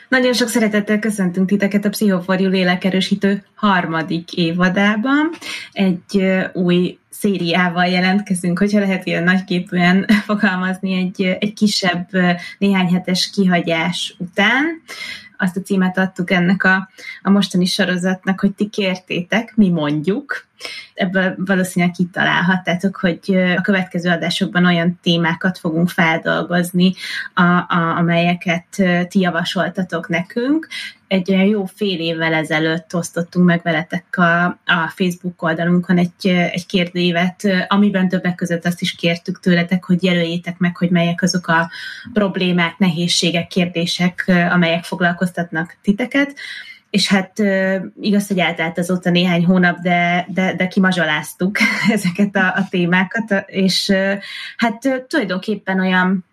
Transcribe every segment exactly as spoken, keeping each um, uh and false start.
Nagyon sok szeretettel köszöntünk titeket a Psycho for You lélekerősítő harmadik évadában. Egy új szériával jelentkezünk, hogyha lehet ilyen nagyképűen fogalmazni, egy, egy kisebb, néhány hetes kihagyás után. Azt a címet adtuk ennek a, a mostani sorozatnak, hogy ti kértétek, mi mondjuk. Ebből valószínűleg kitalálhattátok, hogy a következő adásokban olyan témákat fogunk feldolgozni, a, a, amelyeket ti javasoltatok nekünk. Egy olyan jó fél évvel ezelőtt osztottunk meg veletek a, a Facebook oldalunkon egy, egy kérdőívet, amiben többek között azt is kértük tőletek, hogy jelöljétek meg, hogy melyek azok a problémák, nehézségek, kérdések, amelyek foglalkoztatnak titeket. És hát igaz, hogy eltelt azóta néhány hónap, de, de, de kimazsoláztuk ezeket a, a témákat, és hát tulajdonképpen olyan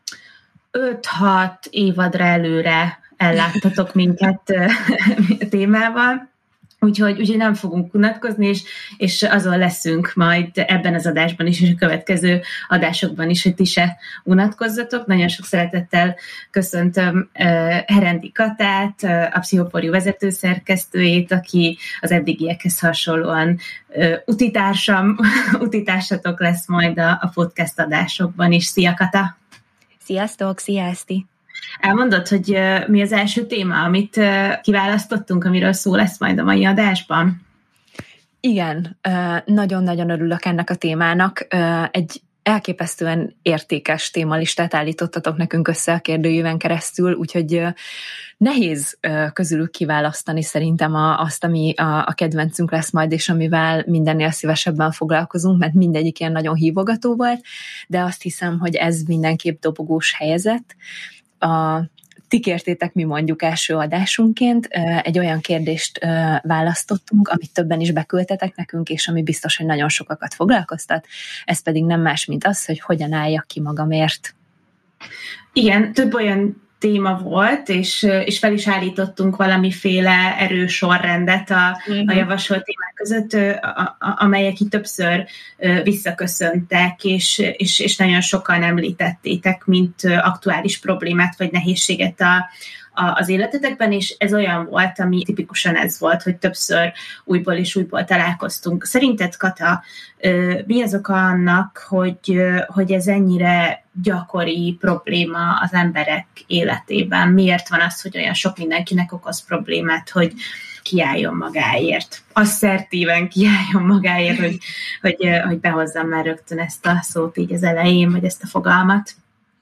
öt-hat évadra előre elláttatok minket témával, úgyhogy, úgyhogy nem fogunk unatkozni, és, és azon leszünk majd ebben az adásban is, és a következő adásokban is, hogy ti se unatkozzatok. Nagyon sok szeretettel köszöntöm uh, Herendi Katát, uh, a Psycho for You vezetőszerkesztőjét, aki az eddigiekhez hasonlóan uh, utitársam, utitársatok lesz majd a, a podcast adásokban is. Szia, Kata! Sziasztok, szia, Eszti! Elmondod, hogy uh, mi az első téma, amit uh, kiválasztottunk, amiről szó lesz majd a mai adásban? Igen, uh, nagyon-nagyon örülök ennek a témának. Uh, egy elképesztően értékes témalistát állítottatok nekünk össze a kérdőjéven keresztül, úgyhogy uh, nehéz uh, közülük kiválasztani szerintem a, azt, ami a, a kedvencünk lesz majd, és amivel mindennél szívesebben foglalkozunk, mert mindegyik ilyen nagyon hívogató volt, de azt hiszem, hogy ez mindenképp dobogós helyezett. A, ti kértétek, mi mondjuk első adásunként, egy olyan kérdést választottunk, amit többen is beküldtetek nekünk, és ami biztos, hogy nagyon sokakat foglalkoztat, ez pedig nem más, mint az, hogy hogyan álljak ki magamért. Igen, több olyan téma volt, és, és fel is állítottunk valamiféle erős sorrendet a, uh-huh. a javasolt témák között, a, a, amelyek itt többször visszaköszöntek, és, és, és nagyon sokan említettétek, mint aktuális problémát vagy nehézséget a, a, az életetekben, és ez olyan volt, ami tipikusan ez volt, hogy többször újból és újból találkoztunk. Szerinted, Kata, mi az oka annak, hogy, hogy ez ennyire gyakori probléma az emberek életében? Miért van az, hogy olyan sok mindenkinek okoz problémát, hogy kiálljon magáért? Asszertíven kiálljon magáért, hogy, hogy, hogy behozzam már rögtön ezt a szót így az elején, vagy ezt a fogalmat.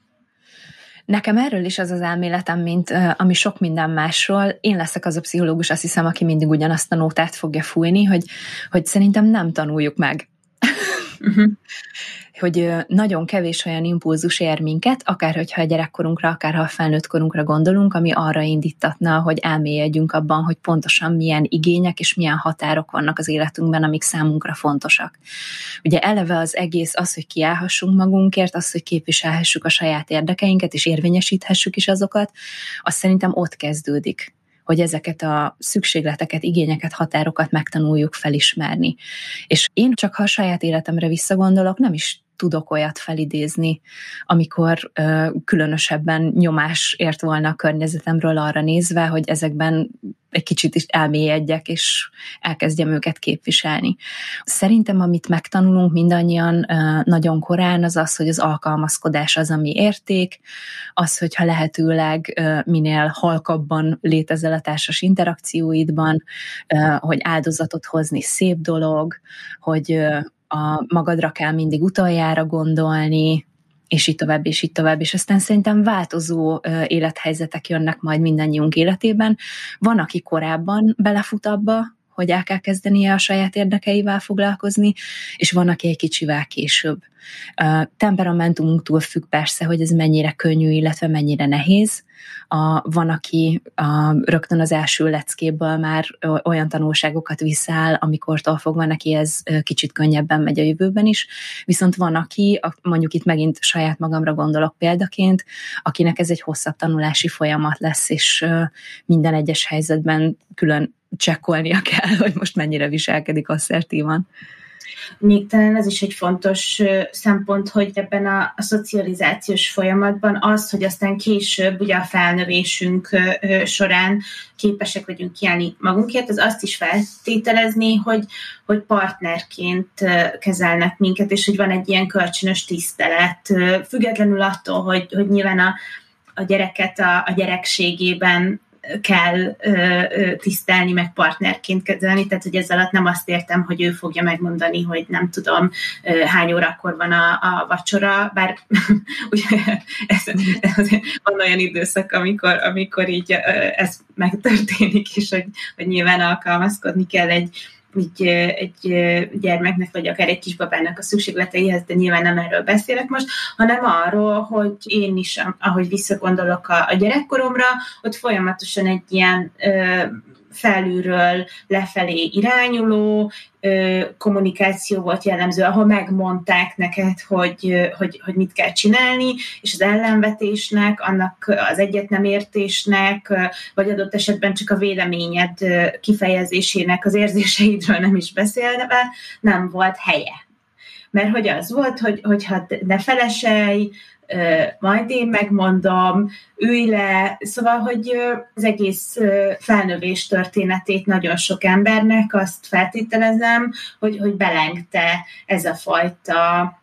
Nekem erről is az az elméletem, mint uh, ami sok minden másról. Én leszek az a pszichológus, azt hiszem, aki mindig ugyanazt a nótát fogja fújni, hogy, hogy szerintem nem tanuljuk meg. Uh-huh. Hogy nagyon kevés olyan impulzus ér minket, akár hogyha a gyerekkorunkra, akár ha a felnőtt korunkra gondolunk, ami arra indítatna, hogy elmélyedjünk abban, hogy pontosan milyen igények és milyen határok vannak az életünkben, amik számunkra fontosak. Ugye eleve az egész az, hogy kiállhassunk magunkért, az, hogy képviselhessük a saját érdekeinket, és érvényesíthessük is azokat, az szerintem ott kezdődik, hogy ezeket a szükségleteket, igényeket, határokat megtanuljuk felismerni. És én csak ha a saját életemre visszagondolok, nem is tudok olyat felidézni, amikor ö, különösebben nyomás ért volna a környezetemről arra nézve, hogy ezekben egy kicsit is elmélyedjek, és elkezdjem őket képviselni. Szerintem, amit megtanulunk mindannyian ö, nagyon korán, az az, hogy az alkalmazkodás az, ami érték, az, hogyha lehetőleg ö, minél halkabban létezel a társas interakcióidban, ö, hogy áldozatot hozni szép dolog, hogy ö, a magadra kell mindig utoljára gondolni, és így tovább, és így tovább, és aztán szerintem változó élethelyzetek jönnek majd mindannyiunk életében. Van, aki korábban belefut abba, hogy el kell kezdenie a saját érdekeivel foglalkozni, és van, aki egy kicsivel később. Temperamentumuktól függ persze, hogy ez mennyire könnyű, illetve mennyire nehéz. A, van, aki a, rögtön az első leckéből már olyan tanulságokat visszáll, amikortól fogva neki ez kicsit könnyebben megy a jövőben is, viszont van, aki, mondjuk itt megint saját magamra gondolok példaként, akinek ez egy hosszabb tanulási folyamat lesz, és minden egyes helyzetben külön csekkolnia kell, hogy most mennyire viselkedik asszertívan. Még talán ez is egy fontos szempont, hogy ebben a, a szocializációs folyamatban az, hogy aztán később ugye a felnövésünk során képesek vagyunk kiállni magunkért, az azt is feltételezni, hogy, hogy partnerként kezelnek minket, és hogy van egy ilyen kölcsönös tisztelet, függetlenül attól, hogy, hogy nyilván a, a gyereket a, a gyerekségében kell ö, ö, tisztelni, meg partnerként kezelni, tehát hogy ezzel alatt nem azt értem, hogy ő fogja megmondani, hogy nem tudom, ö, hány órakor van a, a vacsora, bár ugye ez, ez, van olyan időszak, amikor, amikor így ö, ez megtörténik, és hogy, hogy nyilván alkalmazkodni kell egy Egy, egy gyermeknek, vagy akár egy kisbabának a szükségleteihez, de nyilván nem erről beszélek most, hanem arról, hogy én is, ahogy visszagondolok a, a gyerekkoromra, ott folyamatosan egy ilyen ö, felülről lefelé irányuló ö, kommunikáció volt jellemző, ahol megmondták neked, hogy, hogy, hogy mit kell csinálni, és az ellenvetésnek, annak az egyet nem értésnek, vagy adott esetben csak a véleményed kifejezésének, az érzéseidről nem is beszélve, nem volt helye. Mert hogy az volt, hogy, hogyha ne feleselj, majd én megmondom, ülj le, szóval, hogy az egész felnövés történetét nagyon sok embernek azt feltételezem, hogy, hogy belengte ez a fajta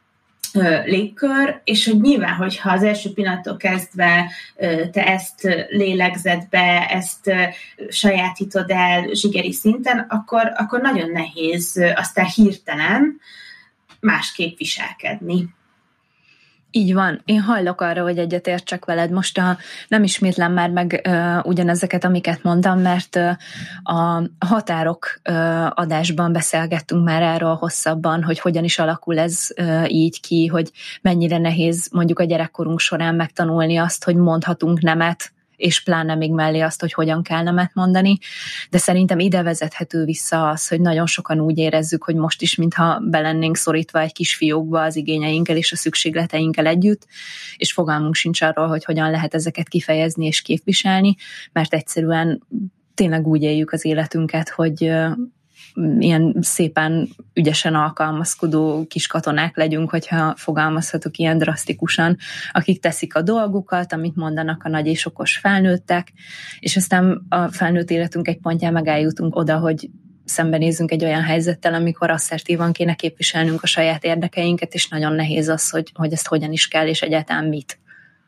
légkör, és hogy nyilván, hogyha az első pillanattól kezdve te ezt lélegzed be, ezt sajátítod el zsigeri szinten, akkor, akkor nagyon nehéz aztán hirtelen másképp viselkedni. Így van. Én hajlok arra, hogy egyetértsek veled. Most a, nem ismétlem már meg uh, ugyanezeket, amiket mondtam, mert uh, a határok uh, adásban beszélgettünk már erről hosszabban, hogy hogyan is alakul ez uh, így ki, hogy mennyire nehéz mondjuk a gyerekkorunk során megtanulni azt, hogy mondhatunk nemet, és pláne még mellé azt, hogy hogyan kell nemet mondani, de szerintem ide vezethető vissza az, hogy nagyon sokan úgy érezzük, hogy most is, mintha belennénk szorítva egy kis fiókba az igényeinkkel és a szükségleteinkkel együtt, és fogalmunk sincs arról, hogy hogyan lehet ezeket kifejezni és képviselni, mert egyszerűen tényleg úgy éljük az életünket, hogy ilyen szépen ügyesen alkalmazkodó kis katonák legyünk, hogyha fogalmazhatok ilyen drasztikusan, akik teszik a dolgukat, amit mondanak a nagy és okos felnőttek, és aztán a felnőtt életünk egy pontján meg eljutunk oda, hogy szembenézünk egy olyan helyzettel, amikor asszertívan kéne képviselnünk a saját érdekeinket, és nagyon nehéz az, hogy, hogy ezt hogyan is kell, és egyáltalán mit.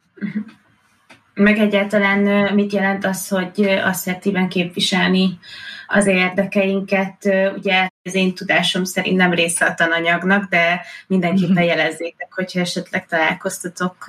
Meg egyáltalán mit jelent az, hogy asszertíven képviselni az érdekeinket, ugye az én tudásom szerint nem része a tananyagnak, de mindenképpen jelezzétek, hogyha esetleg találkoztatok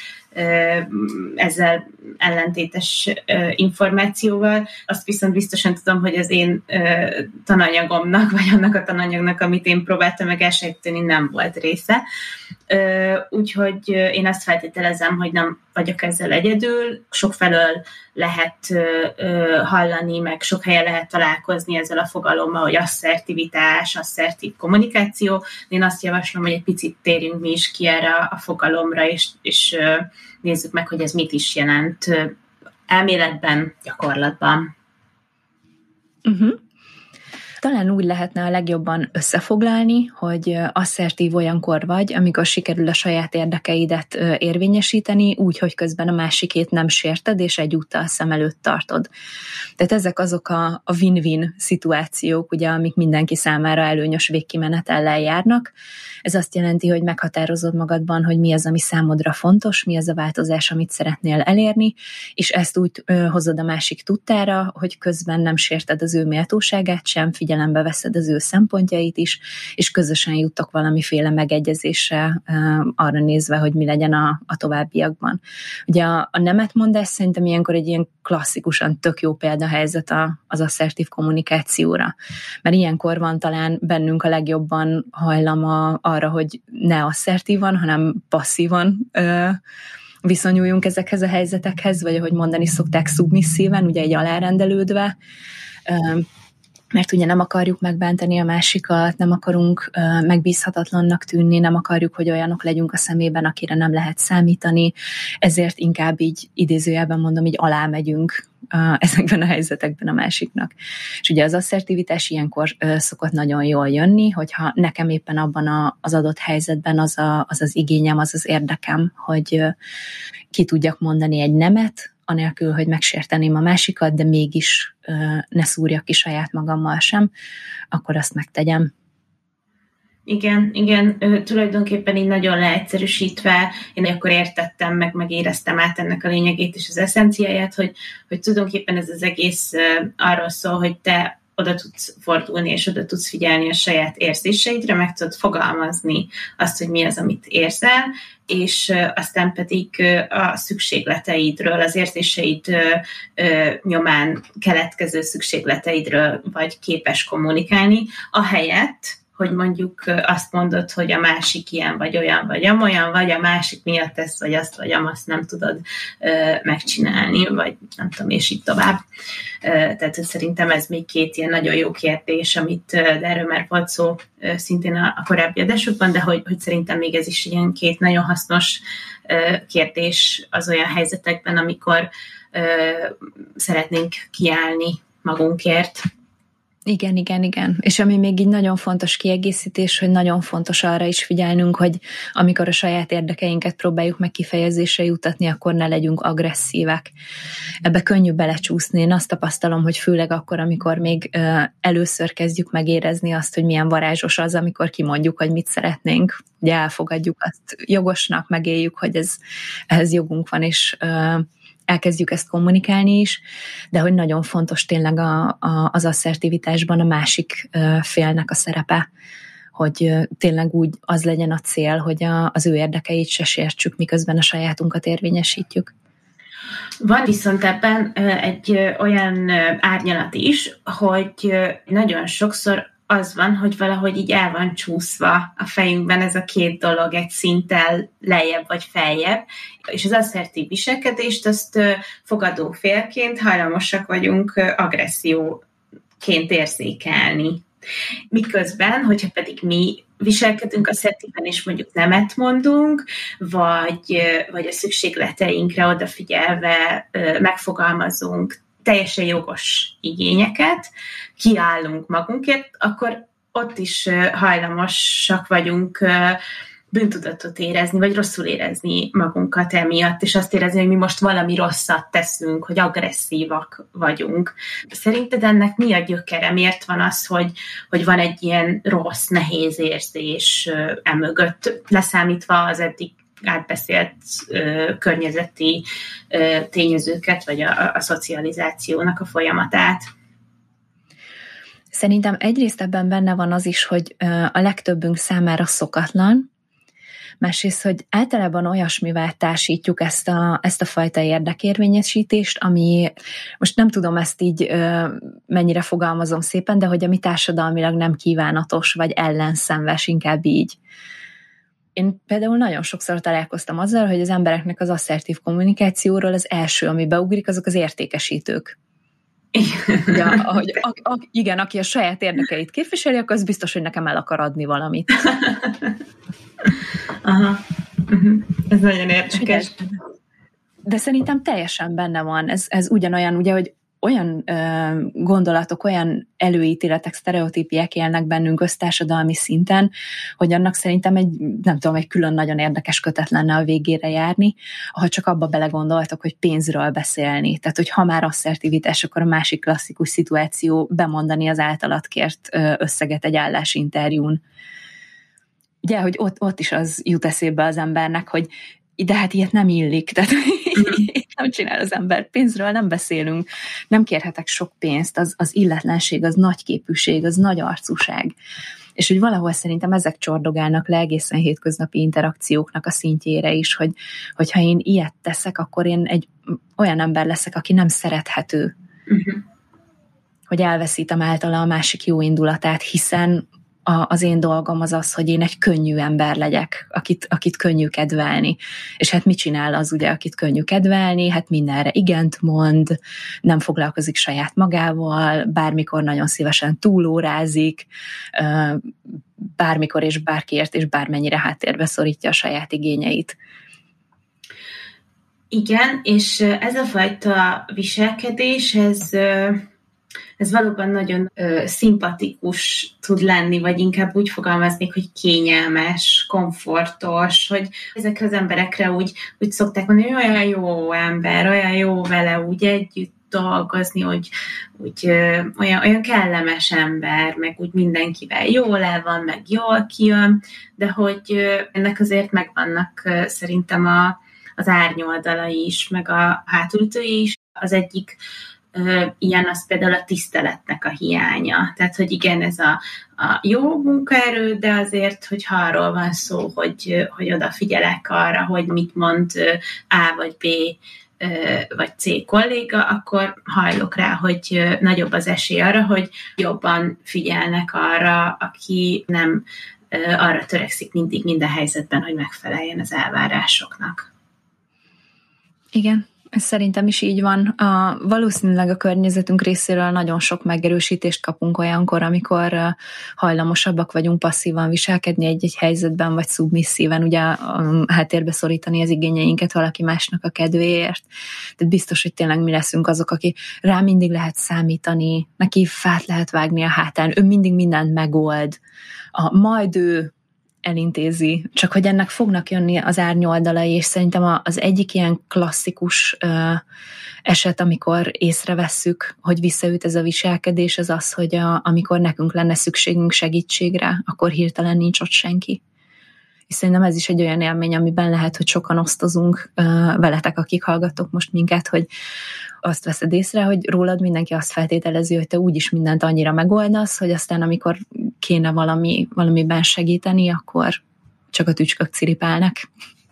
ezzel ellentétes információval. Azt viszont biztosan tudom, hogy az én tananyagomnak, vagy annak a tananyagnak, amit én próbáltam meg elsejteni, nem volt része. Úgyhogy én azt feltételezem, hogy nem vagyok ezzel egyedül. Sokfelől lehet hallani, meg sok helyen lehet találkozni ezzel a fogalommal, hogy asszertivitás, asszertív kommunikáció. Én azt javaslom, hogy egy picit térjünk mi is ki erre a fogalomra, és, és nézzük meg, hogy ez mit is jelent elméletben, gyakorlatban. Uh-huh. Talán úgy lehetne a legjobban összefoglalni, hogy asszertív olyankor vagy, amikor sikerül a saját érdekeidet érvényesíteni, úgy, hogy közben a másikét nem sérted, és egyúttal szem előtt tartod. Tehát ezek azok a, a win-win szituációk, ugye, amik mindenki számára előnyös végkimenetellel járnak. Ez azt jelenti, hogy meghatározod magadban, hogy mi az, ami számodra fontos, mi az a változás, amit szeretnél elérni, és ezt úgy ö, hozod a másik tudtára, hogy közben nem sérted az ő méltóságát sem, figyelembe veszed az ő szempontjait is, és közösen juttok valamiféle megegyezésre ö, arra nézve, hogy mi legyen a, a továbbiakban. Ugye a, a nemetmondás szerintem ilyenkor egy ilyen klasszikusan tök jó példahelyzet a, az asszertív kommunikációra. Mert ilyenkor van talán bennünk a legjobban hajlama arra, hogy ne asszertívan, hanem passzívan ö, viszonyuljunk ezekhez a helyzetekhez, vagy ahogy mondani szokták, szubmisszíven, ugye egy alárendelődve, ö, mert ugye nem akarjuk megbántani a másikat, nem akarunk ö, megbízhatatlannak tűnni, nem akarjuk, hogy olyanok legyünk a szemében, akire nem lehet számítani, ezért inkább így idézőjelben mondom, így alámegyünk a, ezekben a helyzetekben a másiknak. És ugye az asszertivitás ilyenkor ö, szokott nagyon jól jönni, hogyha nekem éppen abban a, az adott helyzetben az, a, az az igényem, az az érdekem, hogy ö, ki tudjak mondani egy nemet, anélkül, hogy megsérteném a másikat, de mégis ö, ne szúrjak ki saját magammal sem, akkor azt megtegyem. Igen, igen, tulajdonképpen így nagyon leegyszerűsítve, én akkor értettem, meg megéreztem át ennek a lényegét és az eszenciáját, hogy, hogy tulajdonképpen ez az egész arról szól, hogy te oda tudsz fordulni, és oda tudsz figyelni a saját érzéseidre, meg tudod fogalmazni azt, hogy mi az, amit érzel, és aztán pedig a szükségleteidről, az érzéseid nyomán keletkező szükségleteidről vagy képes kommunikálni, ahelyett, hogy mondjuk azt mondod, hogy a másik ilyen, vagy olyan, vagy amolyan, vagy a másik miatt ezt, vagy azt, vagy amazt nem tudod ö, megcsinálni, vagy nem tudom, és így tovább. Ö, tehát szerintem ez még két ilyen nagyon jó kérdés, amit, de erről már volt szó ö, szintén a, a korábbi adásokban, de hogy, hogy szerintem még ez is ilyen két nagyon hasznos ö, kérdés az olyan helyzetekben, amikor ö, szeretnénk kiállni magunkért. Igen, igen, igen. És ami még így nagyon fontos kiegészítés, hogy nagyon fontos arra is figyelnünk, hogy amikor a saját érdekeinket próbáljuk meg kifejezésre jutatni, akkor ne legyünk agresszívek. Ebbe könnyű belecsúszni. Én azt tapasztalom, hogy főleg akkor, amikor még ö, először kezdjük megérezni azt, hogy milyen varázsos az, amikor kimondjuk, hogy mit szeretnénk. Ugye elfogadjuk azt jogosnak, megéljük, hogy ez, ehhez jogunk van, és ö, elkezdjük ezt kommunikálni is, de hogy nagyon fontos tényleg a, a, az asszertivitásban a másik félnek a szerepe, hogy tényleg úgy az legyen a cél, hogy a, az ő érdekeit se sértsük, miközben a sajátunkat érvényesítjük. Van viszont ebben egy olyan árnyalat is, hogy nagyon sokszor az van, hogy valahogy így el van csúszva a fejünkben ez a két dolog egy szinttel lejjebb vagy feljebb, és az asszertív viselkedést azt fogadó félként hajlamosak vagyunk agresszióként érzékelni. Miközben, hogyha pedig mi viselkedünk asszertíven, és mondjuk nemet mondunk, vagy, vagy a szükségleteinkre odafigyelve megfogalmazunk teljesen jogos igényeket, kiállunk magunkért, akkor ott is hajlamosak vagyunk bűntudatot érezni, vagy rosszul érezni magunkat emiatt, és azt érezni, hogy mi most valami rosszat teszünk, hogy agresszívak vagyunk. Szerinted ennek mi a gyökere? Miért van az, hogy, hogy van egy ilyen rossz, nehéz érzés emögött, leszámítva az eddig átbeszélt ö, környezeti ö, tényezőket, vagy a, a szocializációnak a folyamatát? Szerintem egyrészt ebben benne van az is, hogy ö, a legtöbbünk számára szokatlan, másrészt, hogy általában olyasmivel társítjuk ezt a, ezt a fajta érdekérvényesítést, ami, most nem tudom ezt így ö, mennyire fogalmazom szépen, de hogy ami társadalmilag nem kívánatos, vagy ellenszenves, inkább így. Én például nagyon sokszor találkoztam azzal, hogy az embereknek az asszertív kommunikációról az első, ami beugrik, azok az értékesítők. Ugye, ahogy, a, a, igen, aki a saját érdekeit képviseli, akkor az biztos, hogy nekem el akar adni valamit. Aha. Uh-huh. Ez nagyon érdekes. De szerintem teljesen benne van. Ez, ez ugyanolyan, ugye, hogy olyan ö, gondolatok, olyan előítéletek, sztereotípiek élnek bennünk össztársadalmi szinten, hogy annak szerintem egy, nem tudom, egy külön nagyon érdekes kötet lenne a végére járni, ha csak abba belegondoltak, hogy pénzről beszélni. Tehát, hogy ha már asszertivitás, akkor a másik klasszikus szituáció bemondani az általad kért összeget egy állásinterjún. Ugye, hogy ott, ott is az jut eszébe az embernek, hogy de hát ilyet nem illik, tehát nem csinál az ember. Pénzről nem beszélünk, nem kérhetek sok pénzt, az, az illetlenség, az nagyképűség, az nagy arcúság. És hogy valahol szerintem ezek csordogálnak le egészen hétköznapi interakcióknak a szintjére is, hogy, hogy ha én ilyet teszek, akkor én egy olyan ember leszek, aki nem szerethető. Uh-huh. Hogy elveszítem általa a másik jó indulatát, hiszen a, az én dolgom az az, hogy én egy könnyű ember legyek, akit, akit könnyű kedvelni. És hát mit csinál az ugye, akit könnyű kedvelni? Hát mindenre igent mond, nem foglalkozik saját magával, bármikor nagyon szívesen túlórázik, bármikor és bárkiért és bármennyire háttérbe szorítja a saját igényeit. Igen, és ez a fajta viselkedés, ez, ez valóban nagyon szimpatikus tud lenni, vagy inkább úgy fogalmaznék, hogy kényelmes, komfortos, hogy ezekre az emberekre úgy, úgy szokták mondani, hogy olyan jó ember, olyan jó vele úgy együtt dolgozni, hogy úgy, ö, olyan, olyan kellemes ember, meg úgy mindenkivel jól el van, meg jól kijön, de hogy ö, ennek azért megvannak ö, szerintem a, az árnyoldalai is, meg a hátulütői is. Az egyik ö, ilyen az például a tiszteletnek a hiánya. Tehát, hogy igen, ez a, a jó munkaerő, de azért, hogyha arról van szó, hogy, hogy odafigyelek arra, hogy mit mond ö, A vagy B vagy C kolléga, akkor hajlok rá, hogy nagyobb az esély arra, hogy jobban figyelnek arra, aki nem arra törekszik mindig minden helyzetben, hogy megfeleljen az elvárásoknak. Igen, ez szerintem is így van. A, valószínűleg a környezetünk részéről nagyon sok megerősítést kapunk olyankor, amikor uh, hajlamosabbak vagyunk passzívan viselkedni egy-egy helyzetben, vagy szubmisszíven, ugye um, háttérbe szorítani az igényeinket valaki másnak a kedvéért. Tehát biztos, hogy tényleg mi leszünk azok, aki rá mindig lehet számítani, neki fát lehet vágni a hátán, ő mindig mindent megold, a, majd ő elintézi, csak hogy ennek fognak jönni az árnyoldalai, és szerintem az egyik ilyen klasszikus uh, eset, amikor észrevesszük, hogy visszaüt ez a viselkedés, az az, hogy a, amikor nekünk lenne szükségünk segítségre, akkor hirtelen nincs ott senki. És szerintem ez is egy olyan élmény, amiben lehet, hogy sokan osztozunk uh, veletek, akik hallgattok most minket, hogy azt veszed észre, hogy rólad mindenki azt feltételezi, hogy te úgyis mindent annyira megoldasz, hogy aztán amikor kéne valami, valamiben segíteni, akkor csak a tücskök ciripálnak.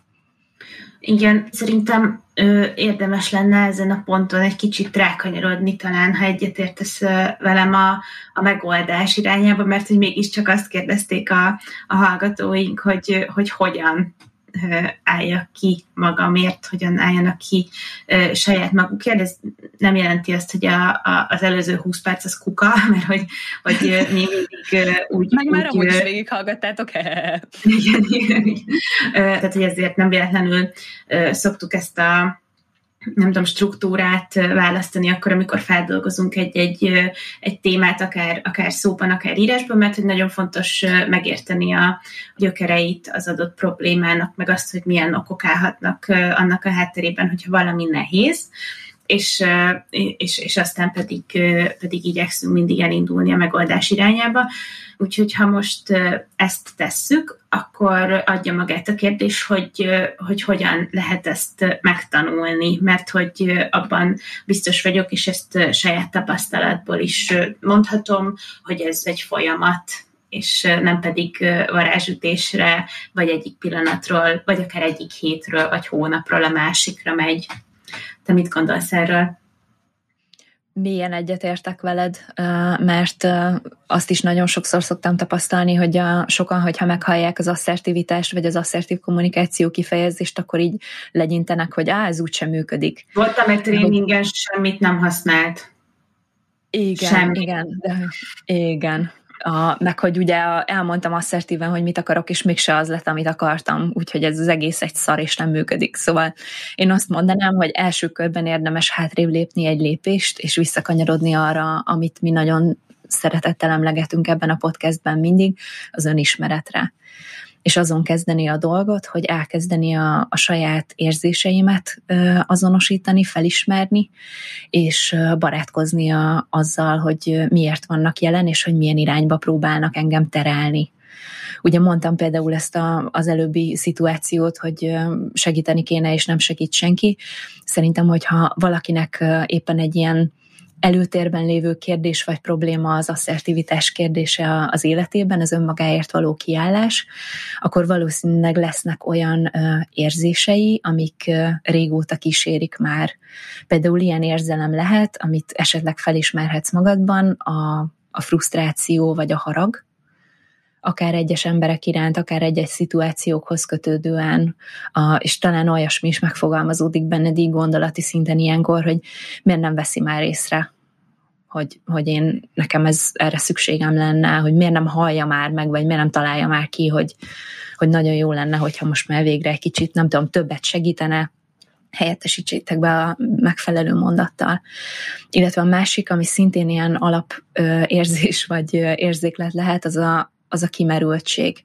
Igen, szerintem ö, érdemes lenne ezen a ponton egy kicsit rákanyarodni talán, ha egyetértesz velem a, a megoldás irányába, mert hogy mégiscsak azt kérdezték a, a hallgatóink, hogy, hogy hogyan álljak ki magamért, hogyan álljanak ki ö, saját magukért. Ez nem jelenti azt, hogy a, a, az előző húsz perc az kuka, mert hogy, hogy mi mindig ö, úgy... Meg már úgy, amúgy is végighallgattátok. igen, igen, igen. Tehát, hogy ezért nem véletlenül ö, szoktuk ezt a nem tudom, struktúrát választani akkor, amikor feldolgozunk egy-egy egy témát, akár, akár szóban, akár írásban, mert hogy nagyon fontos megérteni a gyökereit az adott problémának, meg azt, hogy milyen okok állhatnak annak a hátterében, hogyha valami nehéz, és, és, és aztán pedig, pedig igyekszünk mindig elindulni a megoldás irányába. Úgyhogy ha most ezt tesszük, akkor adja magát a kérdés, hogy, hogy hogyan lehet ezt megtanulni, mert hogy abban biztos vagyok, és ezt saját tapasztalatból is mondhatom, hogy ez egy folyamat, és nem pedig varázsütésre, vagy egyik pillanatról, vagy akár egyik hétről, vagy hónapról a másikra megy. Te mit gondolsz erről? Mélyen egyetértek veled, mert azt is nagyon sokszor szoktam tapasztalni, hogy a, sokan, hogyha meghallják az asszertivitást, vagy az asszertív kommunikáció kifejezést, akkor így legyintenek, hogy á, ez úgysem működik. Voltam egy tréningen, semmit nem használt. Igen, Semmi. igen, de igen. A, meg hogy ugye elmondtam asszertíven, hogy mit akarok, és mégse az lett, amit akartam, úgyhogy ez az egész egy szar, és nem működik. Szóval én azt mondanám, hogy első körben érdemes hátrébb lépni egy lépést, és visszakanyarodni arra, amit mi nagyon szeretettel emlegetünk ebben a podcastben mindig, az önismeretre. És azon kezdeni a dolgot, hogy elkezdeni a, a saját érzéseimet ö, azonosítani, felismerni, és ö, barátkozni a, azzal, hogy miért vannak jelen, és hogy milyen irányba próbálnak engem terelni. Ugye mondtam például ezt a, az előbbi szituációt, hogy segíteni kéne, és nem segít senki. Szerintem, hogyha valakinek éppen egy ilyen előtérben lévő kérdés vagy probléma az asszertivitás kérdése az életében, az önmagáért való kiállás, akkor valószínűleg lesznek olyan érzései, amik régóta kísérik már. Például ilyen érzelem lehet, amit esetleg felismerhetsz magadban, a, a frusztráció vagy a harag, akár egyes emberek iránt, akár egy-egy szituációkhoz kötődően, a, és talán olyasmi is megfogalmazódik benned így gondolati szinten ilyenkor, hogy miért nem veszi már észre, hogy, hogy én, nekem ez, erre szükségem lenne, hogy miért nem hallja már meg, vagy miért nem találja már ki, hogy, hogy nagyon jó lenne, hogyha most már végre egy kicsit, nem tudom, többet segítene, helyettesítsétek be a megfelelő mondattal. Illetve a másik, ami szintén ilyen alapérzés vagy érzéklet lehet, az a, az a kimerültség.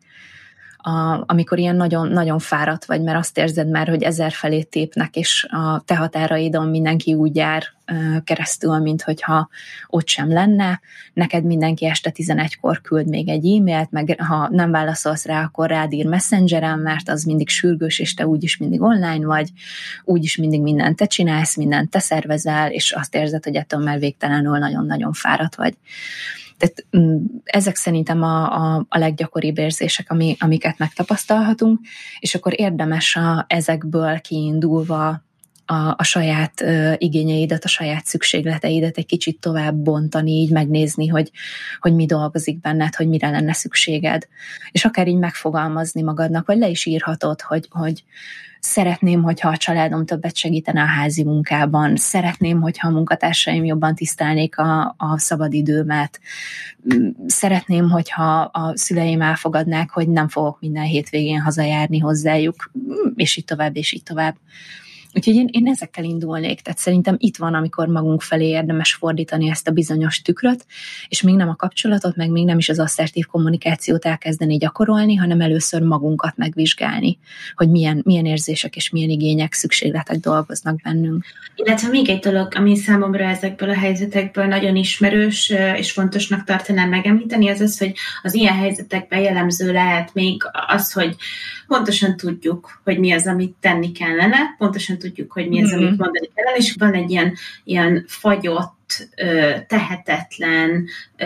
A, amikor ilyen nagyon, nagyon fáradt vagy, mert azt érzed már, hogy ezer felé tépnek, és a te határaidon mindenki úgy jár keresztül, mint hogyha ott sem lenne. Neked mindenki este tizenegykor küld még egy e-mailt, meg ha nem válaszolsz rá, akkor rád ír Messengeren, mert az mindig sürgős, és te úgyis mindig online vagy, úgyis mindig mindent te csinálsz, mindent te szervezel, és azt érzed, hogy ettől már végtelenül nagyon-nagyon fáradt vagy. Tehát ezek szerintem a, a, a leggyakoribb érzések, ami, amiket megtapasztalhatunk, és akkor érdemes a, ezekből kiindulva a, a saját uh, igényeidet, a saját szükségleteidet egy kicsit tovább bontani, így megnézni, hogy, hogy mi dolgozik benned, hogy mire lenne szükséged. És akár így megfogalmazni magadnak, vagy le is írhatod, hogy, hogy szeretném, hogyha a családom többet segítene a házi munkában, szeretném, hogyha a munkatársaim jobban tisztelnék a, a szabadidőmet, szeretném, hogyha a szüleim elfogadnák, hogy nem fogok minden hétvégén hazajárni hozzájuk, és így tovább, és így tovább. Úgyhogy én, én ezekkel indulnék, tehát szerintem itt van, amikor magunk felé érdemes fordítani ezt a bizonyos tükröt, és még nem a kapcsolatot, meg még nem is az asszertív kommunikációt elkezdeni gyakorolni, hanem először magunkat megvizsgálni, hogy milyen, milyen érzések és milyen igények, szükségletek dolgoznak bennünk. Illetve még egy dolog, ami számomra ezekből a helyzetekből nagyon ismerős, és fontosnak tartanám megemlíteni, az az, hogy az ilyen helyzetekben jellemző lehet még az, hogy pontosan tudjuk, hogy mi az, amit tenni kellene, pontosan tudjuk, hogy mi az, mm-hmm. amit mondani kellene, és van egy ilyen, ilyen fagyott, tehetetlen,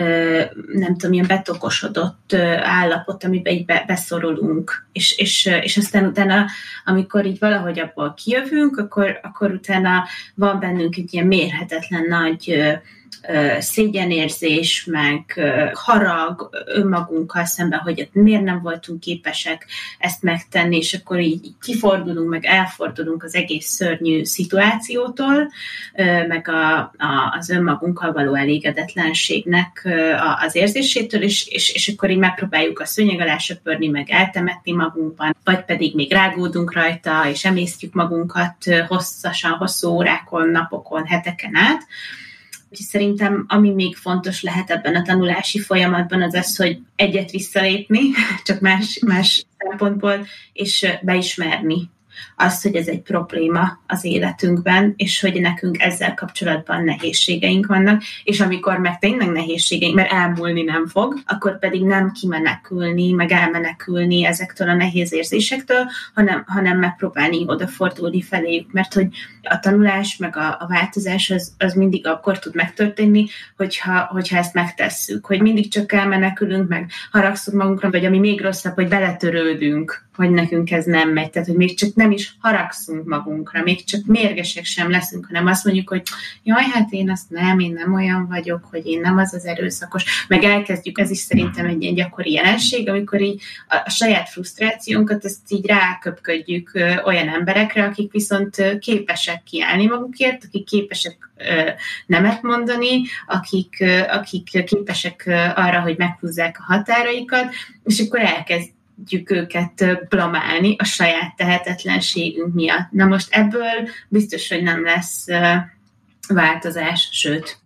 nem tudom, ilyen betokosodott állapot, amiben így beszorulunk. És, és, és aztán utána, amikor így valahogy abból kijövünk, akkor, akkor utána van bennünk egy ilyen mérhetetlen nagy szégyenérzés, meg harag önmagunkkal szemben, hogy miért nem voltunk képesek ezt megtenni, és akkor így kifordulunk, meg elfordulunk az egész szörnyű szituációtól, meg a, a, az önmagunkkal való elégedetlenségnek az érzésétől, és, és, és akkor így megpróbáljuk a szőnyeg alá söpörni, meg eltemetni magunkban, vagy pedig még rágódunk rajta, és emésztjük magunkat hosszasan, hosszú órákon, napokon, heteken át. Úgyhogy szerintem, ami még fontos lehet ebben a tanulási folyamatban, az az, hogy egyet visszalépni, csak más, más szempontból, és beismerni azt, hogy ez egy probléma az életünkben, és hogy nekünk ezzel kapcsolatban nehézségeink vannak, és amikor meg tényleg nehézségeink, mert elmúlni nem fog, akkor pedig nem kimenekülni, meg elmenekülni ezektől a nehéz érzésektől, hanem, hanem megpróbálni odafordulni feléjük, mert hogy a tanulás, meg a, a változás az, az mindig akkor tud megtörténni, hogyha, hogyha ezt megtesszük, hogy mindig csak elmenekülünk, meg haragszunk magunkra, vagy ami még rosszabb, hogy beletörődünk, hogy nekünk ez nem megy, tehát hogy még csak nem is haragszunk magunkra, még csak mérgesek sem leszünk, hanem azt mondjuk, hogy jaj, hát én azt nem, én nem olyan vagyok, hogy én nem az az erőszakos, meg elkezdjük, ez is szerintem egy ilyen gyakori jelenség, amikor így a, a saját frusztrációnkat ezt így ráköpködjük ö, olyan emberekre, akik viszont ö, képesek kiállni magukért, akik képesek ö, nemet mondani, akik, ö, akik képesek ö, arra, hogy meghúzzák a határaikat, és akkor elkezd tudjuk őket blamálni a saját tehetetlenségünk miatt. Na most ebből biztos, hogy nem lesz változás, sőt.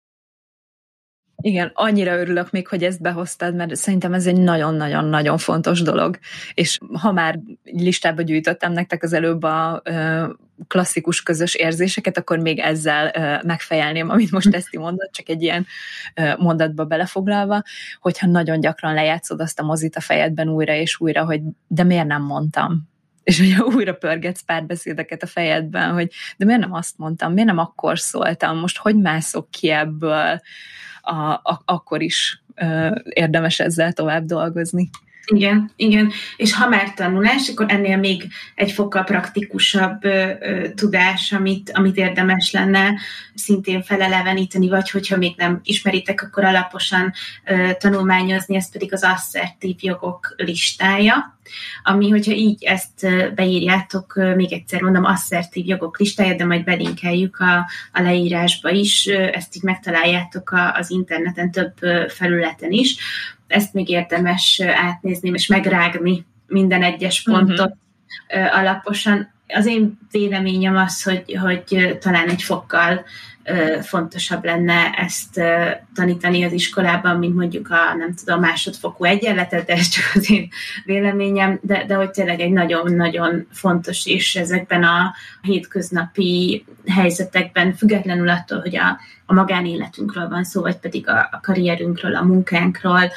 Igen, annyira örülök még, hogy ezt behoztad, mert szerintem ez egy nagyon-nagyon-nagyon fontos dolog. És ha már listába gyűjtöttem nektek az előbb a klasszikus közös érzéseket, akkor még ezzel megfejelném, amit most Eszti mondott, csak egy ilyen mondatba belefoglalva, hogyha nagyon gyakran lejátszod azt a mozit a fejedben újra és újra, hogy de miért nem mondtam? És ugye újra pörgetsz párbeszédeket a fejedben, hogy de miért nem azt mondtam, miért nem akkor szóltam, most hogy mászok ki ebből, a, a, akkor is ö, érdemes ezzel tovább dolgozni. Igen, igen, és ha már tanulás, akkor ennél még egy fokkal praktikusabb ö, ö, tudás, amit, amit érdemes lenne szintén feleleveníteni, vagy hogyha még nem ismeritek, akkor alaposan ö, tanulmányozni, ez pedig az asszertív jogok listája, ami, hogyha így ezt beírjátok, még egyszer mondom, asszertív jogok listája, de majd belinkeljük a, a leírásba is, ezt így megtaláljátok a, az interneten több felületen is. Ezt még érdemes átnézni, és megrágni minden egyes pontot uh-huh. alaposan, Az én véleményem az, hogy, hogy talán egy fokkal fontosabb lenne ezt tanítani az iskolában, mint mondjuk a, nem tudom, másodfokú egyenletet, de ez csak az én véleményem, de, de hogy tényleg egy nagyon-nagyon fontos, és ezekben a hétköznapi helyzetekben, függetlenül attól, hogy a, a magánéletünkről van szó, vagy pedig a, a karrierünkről, a munkánkról,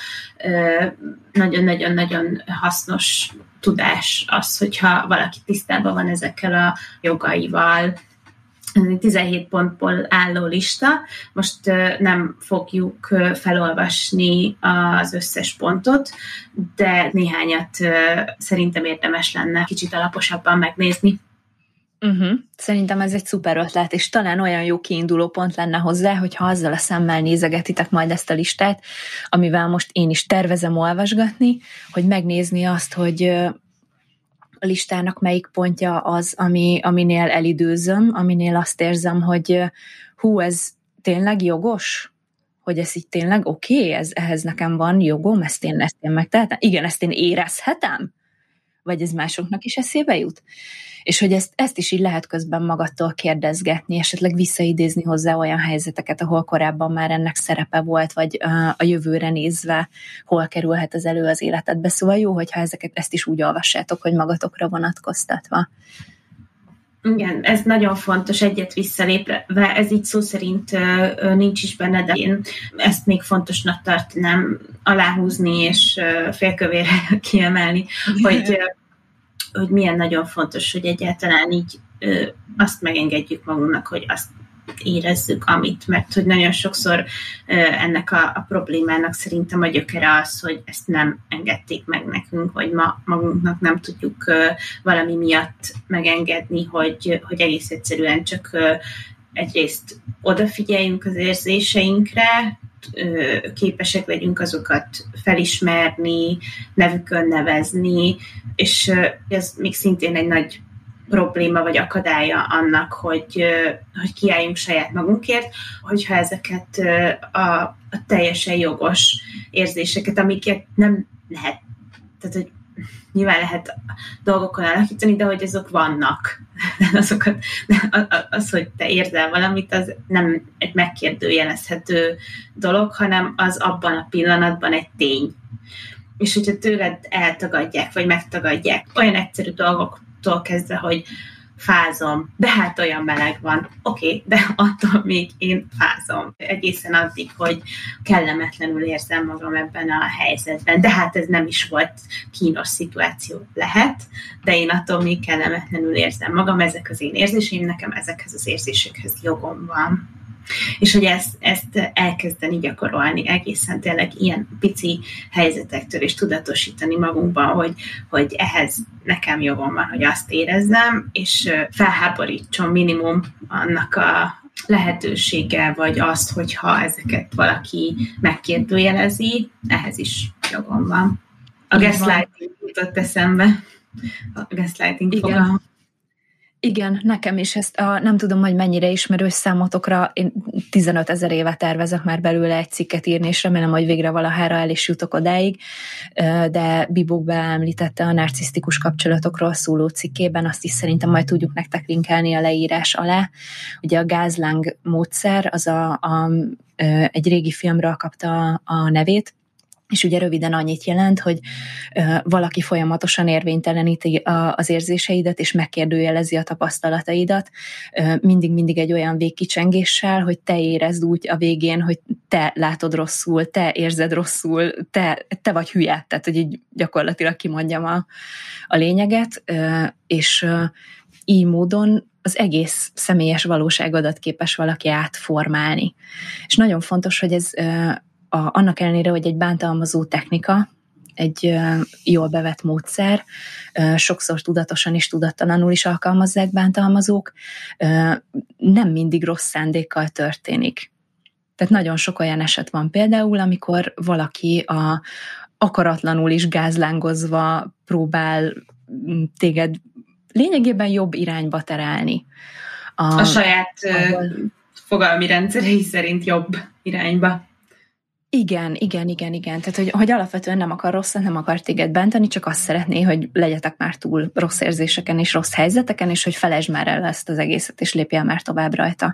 nagyon-nagyon-nagyon hasznos tudás az, hogyha valaki tisztában van ezekkel a jogaival. tizenhét pontból álló lista. Most nem fogjuk felolvasni az összes pontot, de néhányat szerintem érdemes lenne kicsit alaposabban megnézni. Uh-huh. Szerintem ez egy szuper ötlet, és talán olyan jó kiinduló pont lenne hozzá, hogyha azzal a szemmel nézegetitek majd ezt a listát, amivel most én is tervezem olvasgatni, hogy megnézni azt, hogy a listának melyik pontja az, ami, aminél elidőzöm, aminél azt érzem, hogy hú, ez tényleg jogos? Hogy ez így tényleg oké? Okay? Ez, ehhez nekem van jogom? Ezt én, ezt én megtehetem? Igen, ezt én érezhetem? Vagy ez másoknak is eszébe jut? És hogy ezt, ezt is így lehet közben magadtól kérdezgetni, esetleg visszaidézni hozzá olyan helyzeteket, ahol korábban már ennek szerepe volt, vagy a jövőre nézve hol kerülhet az elő az életedbe. Szóval jó, hogyha ezeket, ezt is úgy olvassátok, hogy magatokra vonatkoztatva. Igen, ez nagyon fontos, egyet visszalépve, ez így szó szerint nincs is benne, de én ezt még fontosnak tartanám aláhúzni és félkövére kiemelni, hogy hogy milyen nagyon fontos, hogy egyáltalán így ö, azt megengedjük magunknak, hogy azt érezzük, amit, mert hogy nagyon sokszor ö, ennek a, a problémának szerintem a gyökere az, hogy ezt nem engedték meg nekünk, vagy ma magunknak nem tudjuk ö, valami miatt megengedni, hogy, hogy egész egyszerűen csak ö, egyrészt odafigyeljünk az érzéseinkre, képesek legyünk azokat felismerni, nevükön nevezni, és ez még szintén egy nagy probléma vagy akadálya annak, hogy, hogy kiálljunk saját magunkért, hogyha ezeket a, a teljesen jogos érzéseket, amiket nem lehet, tehát hogy nyilván lehet dolgokon alakítani, de hogy azok vannak. Azokat, az, hogy te érzel valamit, az nem egy megkérdőjelezhető dolog, hanem az abban a pillanatban egy tény. És hogyha tőled eltagadják, vagy megtagadják olyan egyszerű dolgoktól kezdve, hogy fázom, de hát olyan meleg van. Oké, okay, de attól még én fázom. Egészen addig, hogy kellemetlenül érzem magam ebben a helyzetben. De hát ez nem is volt kínos szituáció. Lehet, de én attól még kellemetlenül érzem magam. Ezek az én érzéseim, nekem ezekhez az érzésekhez jogom van. És hogy ezt, ezt elkezdeni gyakorolni egészen tényleg ilyen pici helyzetektől, és tudatosítani magunkban, hogy, hogy ehhez nekem jogom van, hogy azt érezzem, és felháborítson minimum annak a lehetősége, vagy azt, hogyha ezeket valaki megkérdőjelezi, ehhez is jogom van. A gaslighting jutott eszembe. A gaslighting fogalma. Igen, nekem is ezt, a, nem tudom, hogy mennyire ismerős számotokra, én tizenöt ezer éve tervezek már belőle egy cikket írni, és remélem, hogy végre valahára el is jutok odáig, de Bibó beemlítette a narcisztikus kapcsolatokról szóló cikkében, azt is szerintem majd tudjuk nektek linkelni a leírás alá. Ugye a Gázláng módszer, az a, a, egy régi filmről kapta a nevét, és ugye röviden annyit jelent, hogy ö, valaki folyamatosan érvényteleníti a, az érzéseidet, és megkérdőjelezi a tapasztalataidat, ö, mindig-mindig egy olyan végkicsengéssel, hogy te érezd úgy a végén, hogy te látod rosszul, te érzed rosszul, te, te vagy hülye, tehát hogy így gyakorlatilag kimondjam a, a lényeget, ö, és ö, így módon az egész személyes valóságodat képes valaki átformálni. És nagyon fontos, hogy ez ö, A, annak ellenére, hogy egy bántalmazó technika, egy uh, jól bevett módszer, uh, sokszor tudatosan és tudattalanul is alkalmazzák bántalmazók, uh, nem mindig rossz szándékkal történik. Tehát nagyon sok olyan eset van például, amikor valaki a, akaratlanul is gázlángozva próbál téged lényegében jobb irányba terelni. A, a saját ahol, fogalmi rendszerei szerint jobb irányba. Igen, igen, igen, igen. Tehát, hogy, hogy alapvetően nem akar rosszat, nem akar téged bántani, csak azt szeretné, hogy legyetek már túl rossz érzéseken és rossz helyzeteken, és hogy felejtsd már el ezt az egészet, és lépjél már tovább rajta.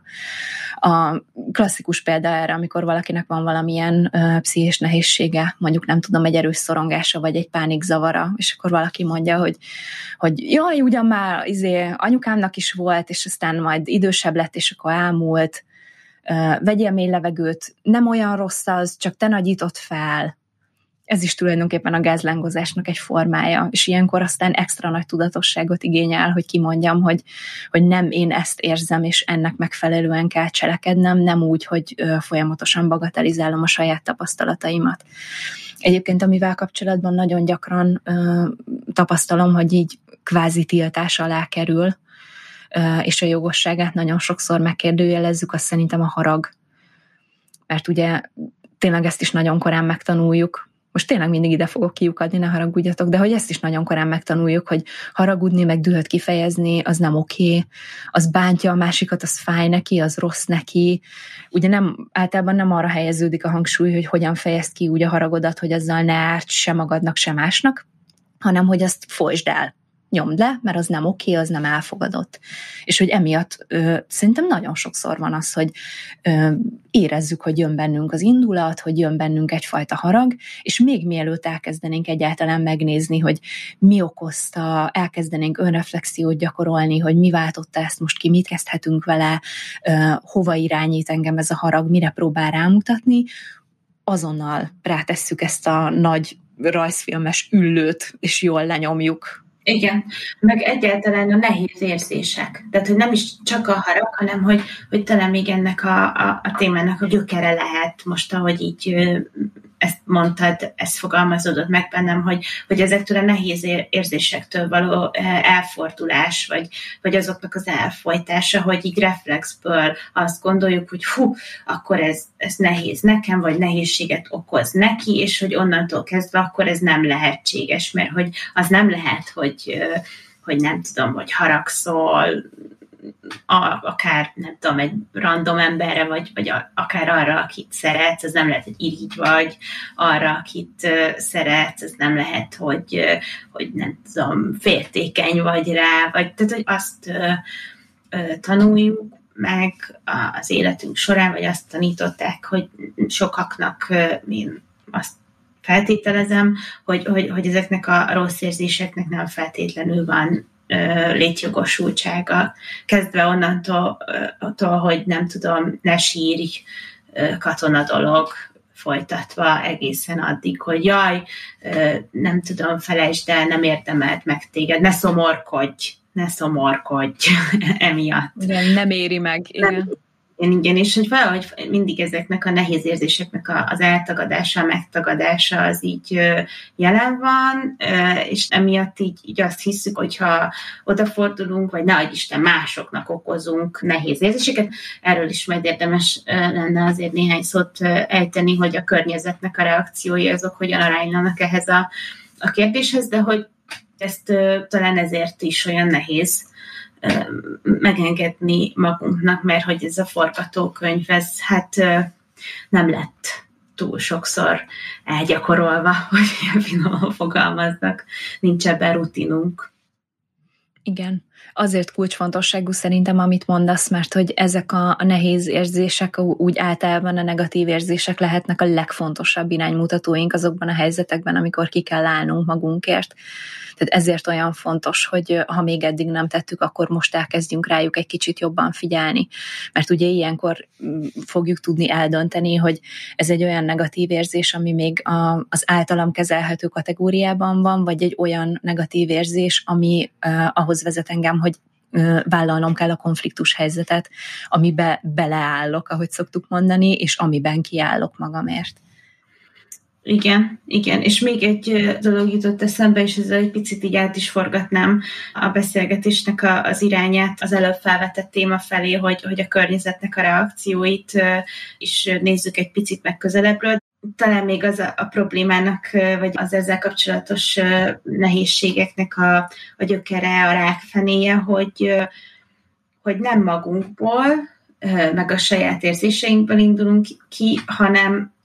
A klasszikus példa erre, amikor valakinek van valamilyen uh, pszichés nehézsége, mondjuk nem tudom, egy erős szorongása, vagy egy pánikzavara, és akkor valaki mondja, hogy, hogy jaj, ugyan már izé, anyukámnak is volt, és aztán majd idősebb lett, és akkor elmúlt, Uh, vegyél mély levegőt, nem olyan rossz az, csak te nagyított fel. Ez is tulajdonképpen a gázlángozásnak egy formája, és ilyenkor aztán extra nagy tudatosságot igényel, hogy kimondjam, hogy, hogy nem én ezt érzem, és ennek megfelelően kell cselekednem, nem úgy, hogy uh, folyamatosan bagatelizálom a saját tapasztalataimat. Egyébként, amivel kapcsolatban nagyon gyakran uh, tapasztalom, hogy így kvázi tiltás alá kerül, és a jogosságát nagyon sokszor megkérdőjelezzük, azt szerintem a harag. Mert ugye tényleg ezt is nagyon korán megtanuljuk. Most tényleg mindig ide fogok kiukadni, ne haragudjatok, de hogy ezt is nagyon korán megtanuljuk, hogy haragudni, meg dühöt kifejezni, az nem oké, az bántja a másikat, az fáj neki, az rossz neki. Ugye nem, általában nem arra helyeződik a hangsúly, hogy hogyan fejezd ki úgy a haragodat, hogy azzal ne árts se magadnak, se másnak, hanem hogy azt folytsd el. Nyomd le, mert az nem oké, az nem elfogadott. És hogy emiatt ö, szerintem nagyon sokszor van az, hogy ö, érezzük, hogy jön bennünk az indulat, hogy jön bennünk egyfajta harag, és még mielőtt elkezdenénk egyáltalán megnézni, hogy mi okozta, elkezdenénk önreflexiót gyakorolni, hogy mi váltotta ezt most ki, mit kezdhetünk vele, ö, hova irányít engem ez a harag, mire próbál rámutatni, azonnal rátesszük ezt a nagy rajzfilmes üllőt, és jól lenyomjuk. Igen, meg egyáltalán a nehéz érzések. Tehát, hogy nem is csak a harag, hanem, hogy, hogy talán még ennek a, a, a témának a gyökere lehet most, ahogy így ezt mondtad, ezt fogalmazódott meg bennem, hogy, hogy ezektől a nehéz érzésektől való elfordulás, vagy, vagy azoknak az elfojtása, hogy így reflexből azt gondoljuk, hogy hú, akkor ez, ez nehéz nekem, vagy nehézséget okoz neki, és hogy onnantól kezdve akkor ez nem lehetséges, mert hogy az nem lehet, hogy, hogy nem tudom, hogy haragszol, A, akár, nem tudom, egy random emberre, vagy, vagy a, akár arra, akit szeretsz, az nem lehet, hogy irigy vagy, arra, akit uh, szeretsz, az nem lehet, hogy, uh, hogy nem tudom, féltékeny vagy rá, vagy tehát, hogy azt uh, uh, tanuljuk meg az életünk során, vagy azt tanították, hogy sokaknak uh, én azt feltételezem, hogy, hogy, hogy ezeknek a rossz érzéseknek nem feltétlenül van létjogosultsága. Kezdve onnantól, hogy nem tudom, ne sírj, katona dolog, folytatva egészen addig, hogy jaj, nem tudom, felejtsd el, nem érdemelt meg téged, ne szomorkodj, ne szomorkodj emiatt. Igen, nem éri meg. Igen. Nem. Igen, és hogy valahogy mindig ezeknek a nehéz érzéseknek az eltagadása, a megtagadása az így jelen van, és emiatt így, így azt hiszük, hogyha odafordulunk, vagy ne adj Isten, másoknak okozunk nehéz érzéseket, erről is majd érdemes lenne azért néhány szót ejteni, hogy a környezetnek a reakciói azok hogyan aránylanak ehhez a, a kérdéshez, de hogy ezt talán ezért is olyan nehéz megengedni magunknak, mert hogy ez a forgatókönyv, ez hát nem lett túl sokszor elgyakorolva, hogy ilyen finoman fogalmazzak, nincs ebben rutinunk. Igen. Azért kulcsfontosságú szerintem, amit mondasz, mert hogy ezek a, a nehéz érzések, úgy általában a negatív érzések lehetnek a legfontosabb iránymutatóink azokban a helyzetekben, amikor ki kell állnunk magunkért. Tehát ezért olyan fontos, hogy ha még eddig nem tettük, akkor most elkezdjünk rájuk egy kicsit jobban figyelni. Mert ugye ilyenkor fogjuk tudni eldönteni, hogy ez egy olyan negatív érzés, ami még a, az általam kezelhető kategóriában van, vagy egy olyan negatív érzés, ami uh, ahhoz vezet engem, hogy uh, vállalnom kell a konfliktus helyzetet, amiben beleállok, ahogy szoktuk mondani, és amiben kiállok magamért. Igen, igen, és még egy dolog jutott eszembe, és ezzel egy picit így át is forgatnám a beszélgetésnek a, az irányát az előbb felvetett téma felé, hogy, hogy a környezetnek a reakcióit is nézzük egy picit megközelebbről. Talán még az a, a problémának, vagy az ezzel kapcsolatos nehézségeknek a, a gyökere, a rákfenéje, hogy, hogy nem magunkból, meg a saját érzéseinkből indulunk ki, hanem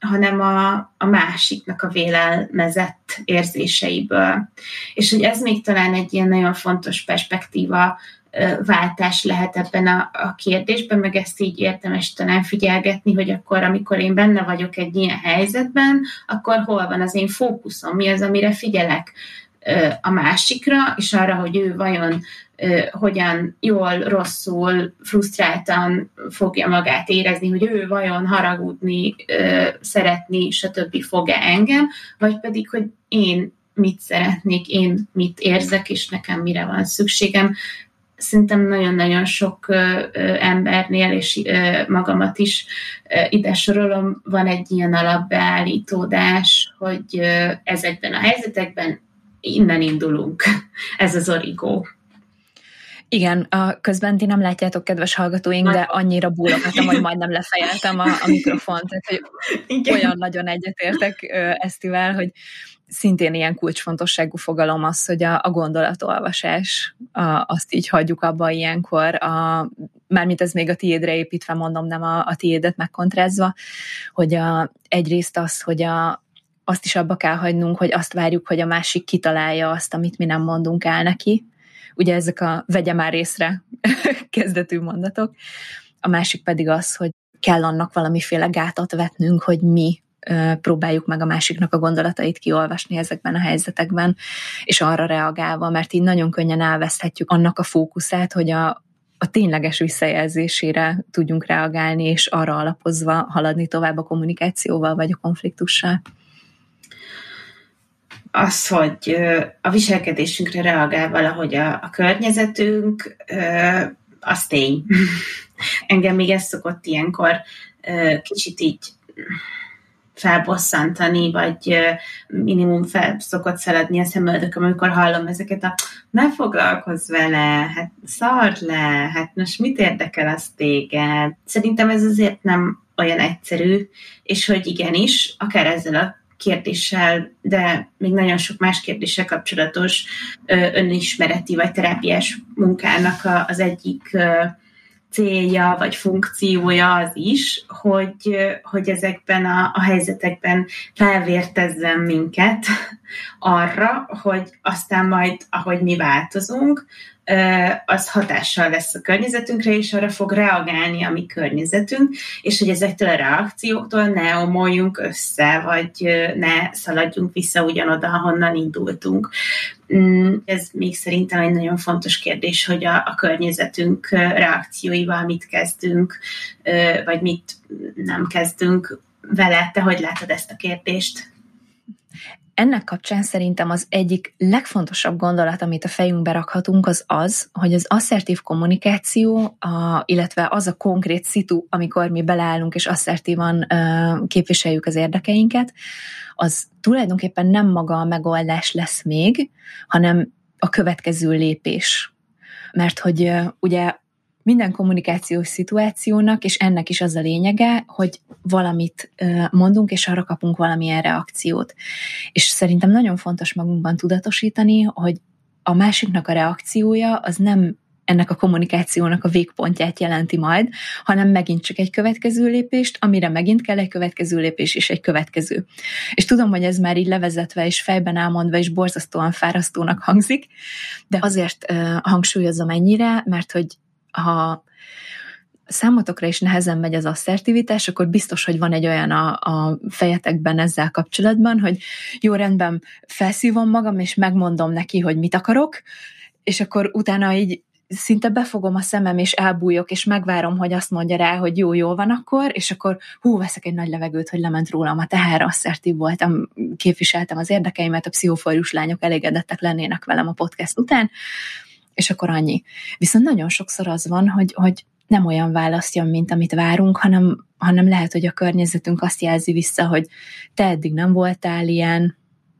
hanem a, a másiknak a vélelmezett érzéseiből. És hogy ez még talán egy ilyen nagyon fontos perspektíva váltás lehet ebben a, a kérdésben, meg ezt így érdemes talán figyelgetni, hogy akkor, amikor én benne vagyok egy ilyen helyzetben, akkor hol van az én fókuszom, mi az, amire figyelek a másikra, és arra, hogy ő vajon hogyan jól, rosszul, frusztráltan fogja magát érezni, hogy ő vajon haragudni, szeretni, stb. Fog-e engem, vagy pedig, hogy én mit szeretnék, én mit érzek, és nekem mire van szükségem. Szerintem nagyon-nagyon sok embernél, és magamat is ide sorolom, van egy ilyen alapbeállítódás, hogy ezekben a helyzetekben innen indulunk. Ez az origó. Igen, a közben ti nem látjátok, kedves hallgatóink, de annyira bólogatom, hogy majdnem lefejeltem a, a mikrofont, tehát hogy igen. Olyan nagyon egyetértek Esztivel, hogy szintén ilyen kulcsfontosságú fogalom az, hogy a, a gondolatolvasás, a, azt így hagyjuk abba ilyenkor, a, mármint ez még a tiédre építve mondom, nem a, a tiédet megkontrázva, hogy a, egyrészt az, hogy a, azt is abba kell hagynunk, hogy azt várjuk, hogy a másik kitalálja azt, amit mi nem mondunk el neki. Ugye ezek a vegye már észre kezdetű mondatok. A másik pedig az, hogy kell annak valamiféle gátat vetnünk, hogy mi próbáljuk meg a másiknak a gondolatait kiolvasni ezekben a helyzetekben, és arra reagálva, mert így nagyon könnyen elveszthetjük annak a fókuszát, hogy a, a tényleges visszajelzésére tudjunk reagálni, és arra alapozva haladni tovább a kommunikációval, vagy a konfliktussal. Az, hogy a viselkedésünkre reagál valahogy a, a környezetünk, az tény. Engem még ez szokott ilyenkor kicsit így felbosszantani, vagy minimum fel szokott szaladni a szemöldököm, amikor hallom ezeket a ne foglalkozz vele, hát szard le, hát most mit érdekel az téged? Szerintem ez azért nem olyan egyszerű, és hogy igenis, akár ezzel a kérdéssel, de még nagyon sok más kérdéssel kapcsolatos önismereti vagy terápiás munkának az egyik célja vagy funkciója az is, hogy, hogy ezekben a, a helyzetekben felvértezzen minket arra, hogy aztán majd, ahogy mi változunk, az hatással lesz a környezetünkre, és arra fog reagálni a mi környezetünk, és hogy ezektől a reakcióktól ne omoljunk össze, vagy ne szaladjunk vissza ugyanoda, ahonnan indultunk. Ez még szerintem egy nagyon fontos kérdés, hogy a, a környezetünk reakcióival mit kezdünk, vagy mit nem kezdünk vele. Te hogy látod ezt a kérdést? Ennek kapcsán szerintem az egyik legfontosabb gondolat, amit a fejünkbe rakhatunk, az az, hogy az asszertív kommunikáció, a, illetve az a konkrét szitu, amikor mi beleállunk és asszertívan uh, képviseljük az érdekeinket, az tulajdonképpen nem maga a megoldás lesz még, hanem a következő lépés. Mert hogy uh, ugye minden kommunikációs szituációnak, és ennek is az a lényege, hogy valamit mondunk, és arra kapunk valamilyen reakciót. És szerintem nagyon fontos magunkban tudatosítani, hogy a másiknak a reakciója az nem ennek a kommunikációnak a végpontját jelenti majd, hanem megint csak egy következő lépést, amire megint kell egy következő lépés és egy következő. És tudom, hogy ez már így levezetve és fejben elmondva és borzasztóan fárasztónak hangzik, de azért uh, hangsúlyozom ennyire, mert hogy ha számotokra is nehezen megy az asszertivitás, akkor biztos, hogy van egy olyan a, a fejetekben ezzel kapcsolatban, hogy jó, rendben, felszívom magam, és megmondom neki, hogy mit akarok, és akkor utána így szinte befogom a szemem, és elbújok, és megvárom, hogy azt mondja rá, hogy jó, jó van akkor, és akkor hú, veszek egy nagy levegőt, hogy lement rólam a teher, asszertív voltam, képviseltem az érdekeimet, a pszichoforjus lányok elégedettek lennének velem a podcast után, és akkor annyi. Viszont nagyon sokszor az van, hogy, hogy nem olyan választ jön, mint amit várunk, hanem, hanem lehet, hogy a környezetünk azt jelzi vissza, hogy te eddig nem voltál ilyen,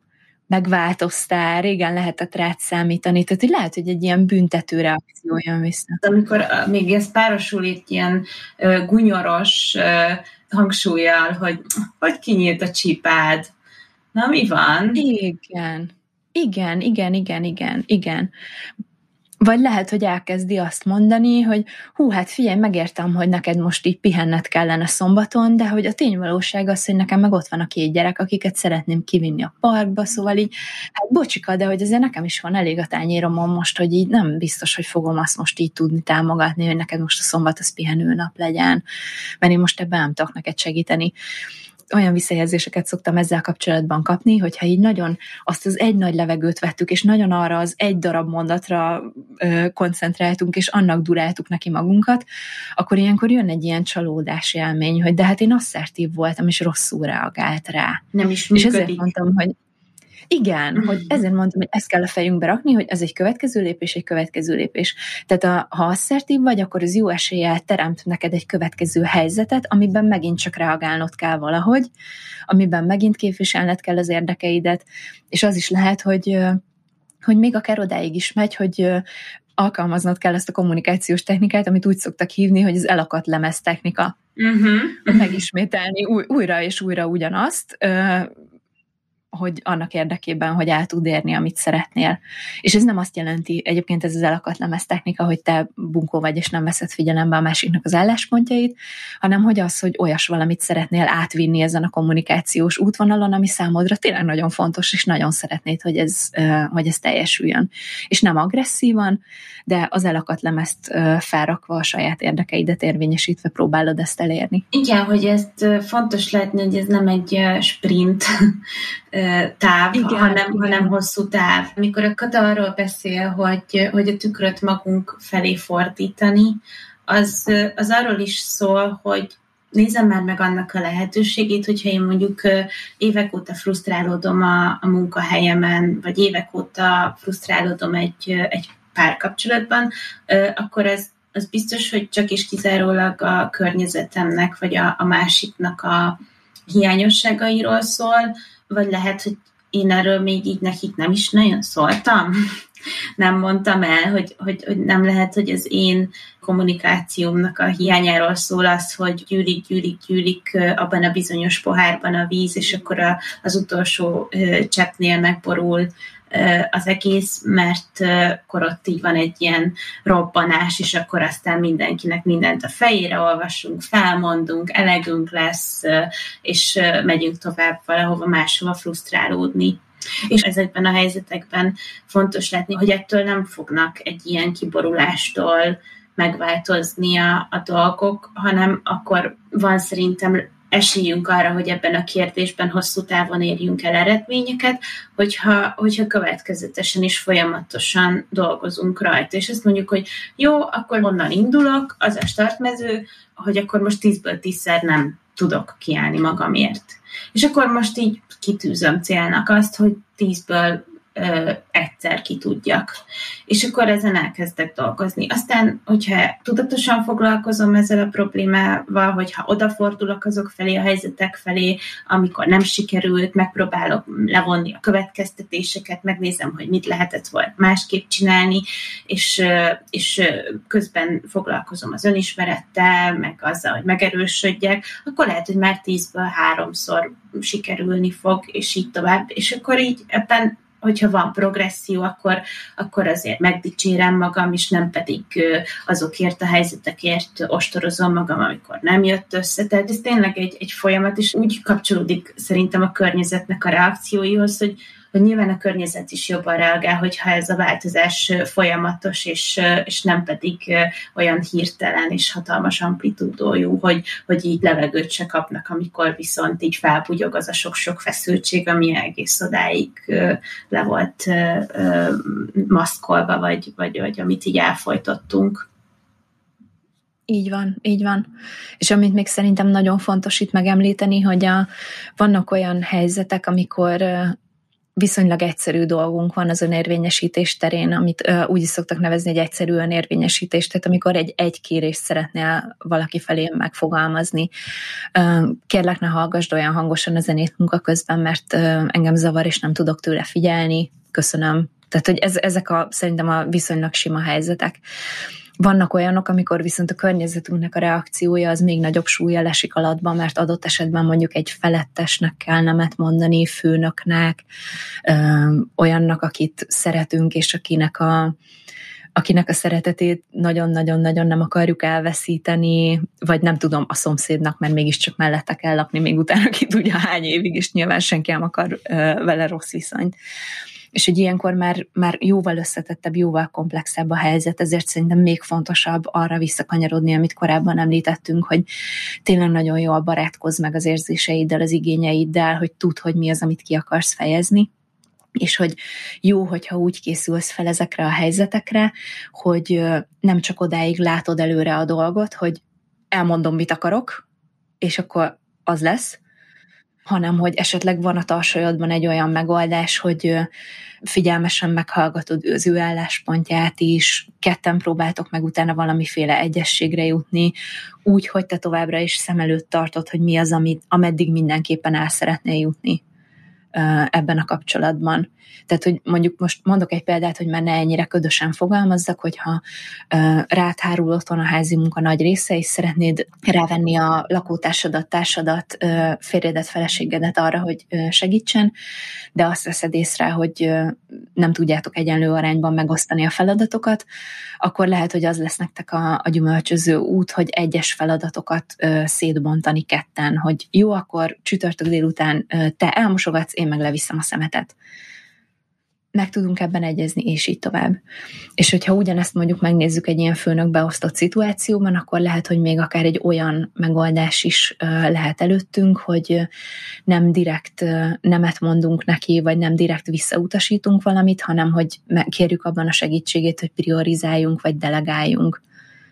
megváltoztál, régen lehetett rád számítani, tehát hogy lehet, hogy egy ilyen büntető reakció jön vissza. Amikor még ez párosul itt ilyen uh, gunyoros uh, hangsúlyjal, hogy hogy kinyílt a csipád, na mi van? Igen, igen, igen, igen, igen, igen. Vagy lehet, hogy elkezdi azt mondani, hogy hú, hát figyelj, megértem, hogy neked most így pihenned kellene szombaton, de hogy a tényvalóság az, hogy nekem meg ott van a két gyerek, akiket szeretném kivinni a parkba, szóval így, hát bocsika, de hogy azért nekem is van elég a tányéromon most, hogy így nem biztos, hogy fogom azt most így tudni támogatni, hogy neked most a szombat az pihenőnap legyen, mert én most ebben nem tudok neked segíteni. Olyan visszajelzéseket szoktam ezzel kapcsolatban kapni, hogyha így nagyon azt az egy nagy levegőt vettük, és nagyon arra az egy darab mondatra ö, koncentráltunk, és annak duráltuk neki magunkat, akkor ilyenkor jön egy ilyen csalódási élmény, hogy de hát én asszertív voltam, és rosszul reagált rá. Nem is működik. És működik. ezért mondtam, hogy igen, hogy ezért mondtam, hogy ezt kell a fejünkbe rakni, hogy ez egy következő lépés, egy következő lépés. Tehát a, ha asszertív vagy, akkor az jó eséllyel teremt neked egy következő helyzetet, amiben megint csak reagálnod kell valahogy, amiben megint képviselned kell az érdekeidet, és az is lehet, hogy, hogy még akár odáig is megy, hogy alkalmaznod kell ezt a kommunikációs technikát, amit úgy szoktak hívni, hogy az elakadt lemez technika. Uh-huh. Megismételni új, újra és újra ugyanazt, hogy annak érdekében, hogy el tud érni, amit szeretnél. És ez nem azt jelenti, egyébként ez az elakadt lemez technika, hogy te bunkó vagy, és nem veszed figyelembe a másiknak az álláspontjait, hanem hogy az, hogy olyas valamit szeretnél átvinni ezen a kommunikációs útvonalon, ami számodra tényleg nagyon fontos, és nagyon szeretnéd, hogy ez, hogy ez teljesüljön. És nem agresszívan, de az elakadt lemezt felrakva, a saját érdekeidet érvényesítve próbálod ezt elérni. Igen, hogy ezt fontos látni, hogy ez nem egy sprint táv, igen, hanem, igen. hanem hosszú táv. Amikor a Kata arról beszél, hogy, hogy a tükröt magunk felé fordítani, az, az arról is szól, hogy nézem már meg annak a lehetőségét, hogyha én mondjuk évek óta frusztrálódom a, a munkahelyemen, vagy évek óta frusztrálódom egy, egy párkapcsolatban, akkor ez az biztos, hogy csak és kizárólag a környezetemnek, vagy a, a másiknak a hiányosságairól szól, vagy lehet, hogy én erről még így nekik nem is nagyon szóltam. Nem mondtam el, hogy, hogy, hogy nem lehet, hogy az én kommunikációmnak a hiányáról szól az, hogy gyűlik, gyűlik, gyűlik abban a bizonyos pohárban a víz, és akkor a, az utolsó cseppnél megborul az egész, mert akkor ott így van egy ilyen robbanás, és akkor aztán mindenkinek mindent a fejére olvasunk, felmondunk, elegünk lesz, és megyünk tovább valahova máshova frusztrálódni. És ezekben a helyzetekben fontos látni, hogy ettől nem fognak egy ilyen kiborulástól megváltozni a, a dolgok, hanem akkor van szerintem esélyünk arra, hogy ebben a kérdésben hosszú távon érjünk el eredményeket, hogyha, hogyha következetesen és folyamatosan dolgozunk rajta. És azt mondjuk, hogy jó, akkor onnan indulok, az a startmező, hogy akkor most tízből tízszer nem tudok kiállni magamért. És akkor most így kitűzöm célnak azt, hogy tízből ö, egyszer ki tudjak. És akkor ezen elkezdek dolgozni. Aztán, hogyha tudatosan foglalkozom ezzel a problémával, hogyha odafordulok azok felé, a helyzetek felé, amikor nem sikerült, megpróbálok levonni a következtetéseket, megnézem, hogy mit lehetett volna másképp csinálni, és, és közben foglalkozom az önismerettel, meg azzal, hogy megerősödjek, akkor lehet, hogy már tízből háromszor sikerülni fog, és így tovább. És akkor így ebben, hogyha van progresszió, akkor, akkor azért megdicsérem magam, és nem pedig azokért a helyzetekért ostorozom magam, amikor nem jött össze. Tehát ez tényleg egy, egy folyamat, és úgy kapcsolódik szerintem a környezetnek a reakcióihoz, hogy, hogy nyilván a környezet is jobban reagál, hogyha ez a változás folyamatos, és, és nem pedig olyan hirtelen és hatalmas amplitúdójú, hogy, hogy így levegőt se kapnak, amikor viszont így felbugyog az a sok-sok feszültség, ami egész odáig le volt maszkolva, vagy, vagy, vagy amit így elfojtottunk. Így van, így van. És amit még szerintem nagyon fontos itt megemlíteni, hogy a, vannak olyan helyzetek, amikor viszonylag egyszerű dolgunk van az önérvényesítés terén, amit uh, úgy is szoktak nevezni egy egyszerű önérvényesítés, tehát amikor egy, egy kérést szeretnél valaki felé megfogalmazni. Uh, kérlek, ne hallgassd olyan hangosan a zenét munka közben, mert uh, engem zavar, és nem tudok tőle figyelni. Köszönöm. Tehát, hogy ez, ezek a, szerintem a viszonylag sima helyzetek. Vannak olyanok, amikor viszont a környezetünknek a reakciója az még nagyobb súlya lesik alatban, mert adott esetben mondjuk egy felettesnek kell nemet mondani, főnöknek, ö, olyannak, akit szeretünk, és akinek a akinek a szeretetét nagyon-nagyon-nagyon nem akarjuk elveszíteni, vagy nem tudom, a szomszédnak, mert mégiscsak mellette kell lakni, még utána ki tudja hány évig, és nyilván senki nem akar uh, vele rossz viszonyt. És hogy ilyenkor már, már jóval összetettebb, jóval komplexebb a helyzet, ezért szerintem még fontosabb arra visszakanyarodni, amit korábban említettünk, hogy tényleg nagyon jól barátkozz meg az érzéseiddel, az igényeiddel, hogy tudd, hogy mi az, amit ki akarsz fejezni, és hogy jó, hogyha úgy készülsz fel ezekre a helyzetekre, hogy nem csak odáig látod előre a dolgot, hogy elmondom, mit akarok, és akkor az lesz, hanem hogy esetleg van a tarsajodban egy olyan megoldás, hogy figyelmesen meghallgatod az ő álláspontját is, ketten próbáltok meg utána valamiféle egyességre jutni, úgy, hogy te továbbra is szem előtt tartod, hogy mi az, amit, ameddig mindenképpen el szeretnél jutni ebben a kapcsolatban. Tehát, hogy mondjuk most mondok egy példát, hogy már ne ennyire ködösen fogalmazzak, hogyha uh, rád hárul otthon a házi munka nagy része, és szeretnéd rávenni a lakótársadat, társadat, uh, férjedet, feleségedet arra, hogy uh, segítsen, de azt veszed észre, hogy uh, nem tudjátok egyenlő arányban megosztani a feladatokat, akkor lehet, hogy az lesz nektek a, a gyümölcsöző út, hogy egyes feladatokat uh, szétbontani ketten, hogy jó, akkor csütörtök délután uh, te elmosogatsz, én meg leviszem a szemetet. Meg tudunk ebben egyezni, és így tovább. És hogyha ugyanezt mondjuk megnézzük egy ilyen főnök beosztott szituációban, akkor lehet, hogy még akár egy olyan megoldás is lehet előttünk, hogy nem direkt nemet mondunk neki, vagy nem direkt visszautasítunk valamit, hanem hogy kérjük abban a segítségét, hogy priorizáljunk, vagy delegáljunk.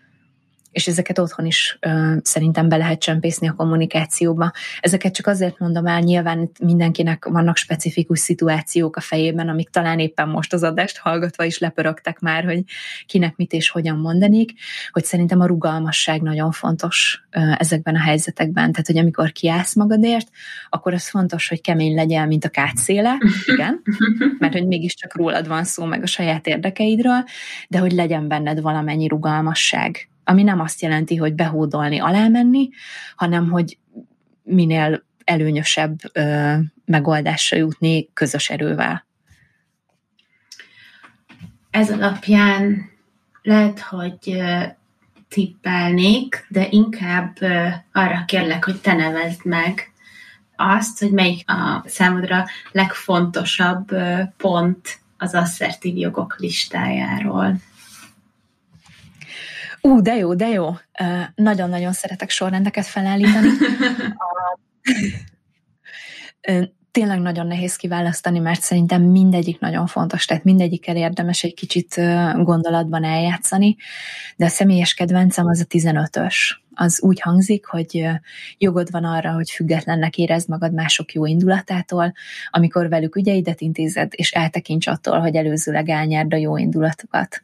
És ezeket otthon is uh, szerintem be lehet csempészni a kommunikációba. Ezeket csak azért mondom el, nyilván mindenkinek vannak specifikus szituációk a fejében, amik talán éppen most az adást hallgatva is lepörögtek már, hogy kinek mit és hogyan mondanék, hogy szerintem a rugalmasság nagyon fontos uh, ezekben a helyzetekben. Tehát, hogy amikor kiállsz magadért, akkor az fontos, hogy kemény legyél, mint a kácszéle, igen, mert hogy mégiscsak rólad van szó, meg a saját érdekeidről, de hogy legyen benned valamennyi rugalmasság, ami nem azt jelenti, hogy behódolni, alámenni, hanem hogy minél előnyösebb ö, megoldásra jutni közös erővel. Ez alapján lehet, hogy ö, tippelnék, de inkább ö, arra kérlek, hogy te nevezd meg azt, hogy melyik a számodra legfontosabb ö, pont az asszertív jogok listájáról. Ú, de jó, de jó. Uh, nagyon-nagyon szeretek sorrendeket felállítani. uh, tényleg nagyon nehéz kiválasztani, mert szerintem mindegyik nagyon fontos, tehát mindegyikkel érdemes egy kicsit uh, gondolatban eljátszani, de a személyes kedvencem az a tizenötös. Az úgy hangzik, hogy uh, jogod van arra, hogy függetlennek érezd magad mások jó indulatától, amikor velük ügyeidet intézed, és eltekints attól, hogy előzőleg elnyerd a jó indulatokat.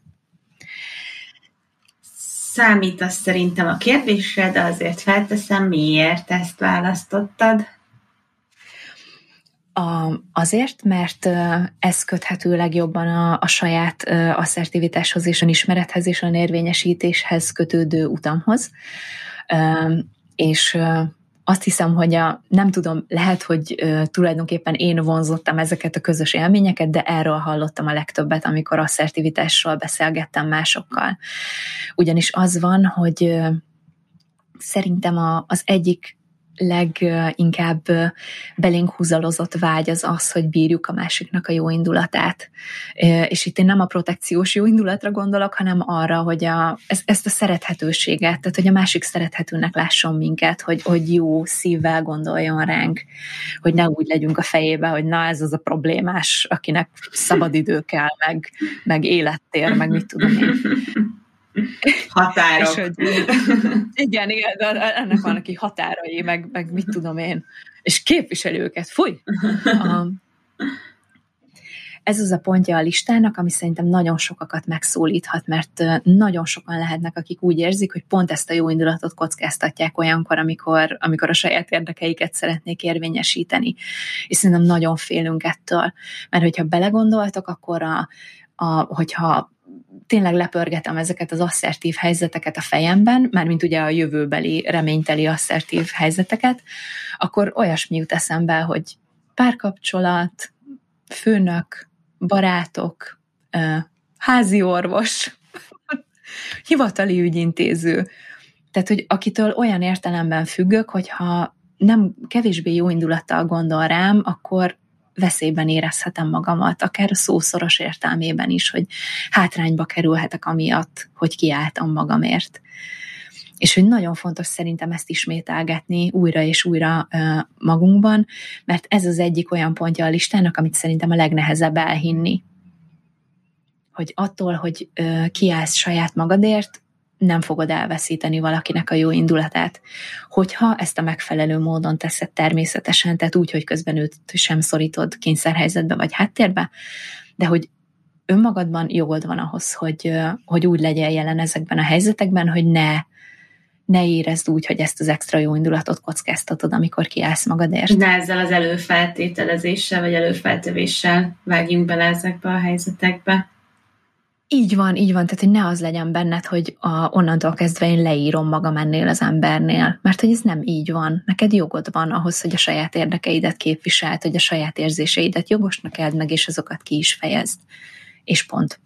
Számít az szerintem a kérdésre, de azért felteszem, miért ezt választottad? A, azért, mert ez köthető legjobban a, a saját asszertivitáshoz és a ismerethez és a érvényesítéshez kötődő utamhoz. És azt hiszem, hogy a, nem tudom, lehet, hogy uh, tulajdonképpen én vonzottam ezeket a közös élményeket, de erről hallottam a legtöbbet, amikor asszertivitásról beszélgettem másokkal. Ugyanis az van, hogy uh, szerintem a, az egyik leginkább belénk húzalozott vágy az az, hogy bírjuk a másiknak a jó indulatát. És itt én nem a protekciós jó indulatra gondolok, hanem arra, hogy a, ezt a szerethetőséget, tehát hogy a másik szerethetőnek lásson minket, hogy, hogy jó szívvel gondoljon ránk, hogy ne úgy legyünk a fejébe, hogy na ez az a problémás, akinek szabadidő kell, meg, meg élettér, meg mit tudom én. Határok. És, hogy, igen, igen, de ennek vannak ki határai, meg, meg mit tudom én. És képviseli őket, fúj! Um, ez az a pontja a listának, ami szerintem nagyon sokakat megszólíthat, mert nagyon sokan lehetnek, akik úgy érzik, hogy pont ezt a jó indulatot kockáztatják olyankor, amikor, amikor a saját érdekeiket szeretnék érvényesíteni. És szerintem nagyon félünk ettől. Mert hogyha belegondoltok, akkor a, a, hogyha tényleg lepörgetem ezeket az asszertív helyzeteket a fejemben, mármint ugye a jövőbeli reményteli asszertív helyzeteket, akkor olyasmi jut eszembe, hogy párkapcsolat, főnök, barátok, házi orvos, hivatali ügyintéző. Tehát, hogy akitől olyan értelemben függök, hogyha nem kevésbé jó indulattal gondol rám, akkor veszélyben érezhetem magamat, akár a szószoros értelmében is, hogy hátrányba kerülhetek amiatt, hogy kiálltam magamért. És hogy nagyon fontos szerintem ezt ismételgetni újra és újra uh, magunkban, mert ez az egyik olyan pontja a listának, amit szerintem a legnehezebb elhinni. Hogy attól, hogy uh, kiállsz saját magadért, nem fogod elveszíteni valakinek a jó indulatát. Hogyha ezt a megfelelő módon teszed természetesen, tehát úgy, hogy közben őt sem szorítod kényszerhelyzetbe vagy háttérbe, de hogy önmagadban jogod van ahhoz, hogy, hogy úgy legyél jelen ezekben a helyzetekben, hogy ne, ne érezd úgy, hogy ezt az extra jó indulatot kockáztatod, amikor kiállsz magadért. De ezzel az előfeltételezéssel, vagy előfeltövéssel vágjunk bele ezekbe a helyzetekbe. Így van, így van, tehát hogy ne az legyen benned, hogy a, onnantól kezdve én leírom magam ennél az embernél, mert hogy ez nem így van. Neked jogod van ahhoz, hogy a saját érdekeidet képviseld, hogy a saját érzéseidet jogosnak éld meg, és azokat ki is fejezd. És pont.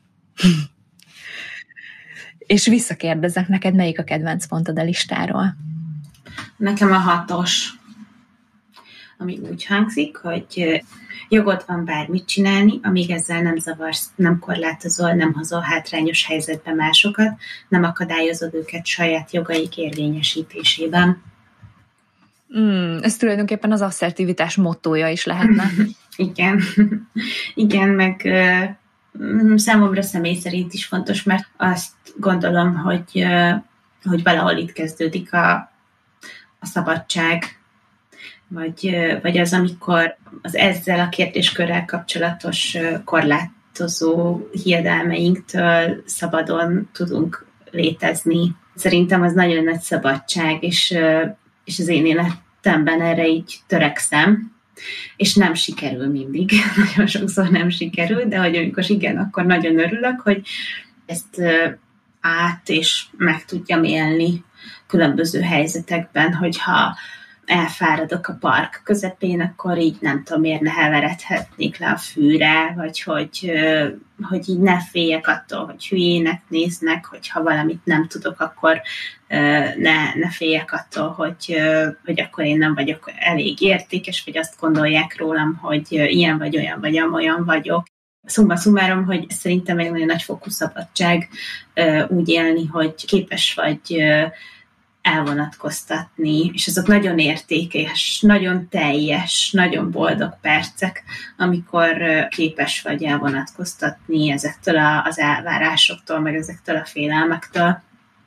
És visszakérdezek neked, melyik a kedvenc pontod a listáról? Nekem a hatos, ami úgy hangzik, hogy jogod van bármit csinálni, amíg ezzel nem zavarsz, nem korlátozol, nem hozol hátrányos helyzetbe másokat, nem akadályozod őket saját jogaik érvényesítésében. Mm, ez tulajdonképpen az asszertivitás mottója is lehetne. Igen. Igen, meg uh, számomra személy szerint is fontos, mert azt gondolom, hogy, uh, hogy valahol itt kezdődik a, a szabadság, Vagy, vagy az, amikor az ezzel a kérdéskörrel kapcsolatos korlátozó hiedelmeinktől szabadon tudunk létezni. Szerintem az nagyon nagy szabadság, és, és az én életemben erre így törekszem, és nem sikerül mindig. Nagyon sokszor nem sikerül, de hogy amikor igen, akkor nagyon örülök, hogy ezt át és meg tudjam élni különböző helyzetekben, hogyha elfáradok a park közepén, akkor így nem tudom, miért ne heveredhetnék le a fűre, vagy hogy, hogy így ne féljek attól, hogy hülyének néznek, hogyha valamit nem tudok, akkor ne, ne féljek attól, hogy, hogy akkor én nem vagyok elég értékes, vagy azt gondolják rólam, hogy ilyen vagy olyan, vagy amolyan vagyok. Szumma szumárom, hogy szerintem egy nagyon nagy fokú szabadság úgy élni, hogy képes vagy elvonatkoztatni, és azok nagyon értékes, nagyon teljes, nagyon boldog percek, amikor képes vagy elvonatkoztatni ezektől a, az elvárásoktól, meg ezektől a félelmektől.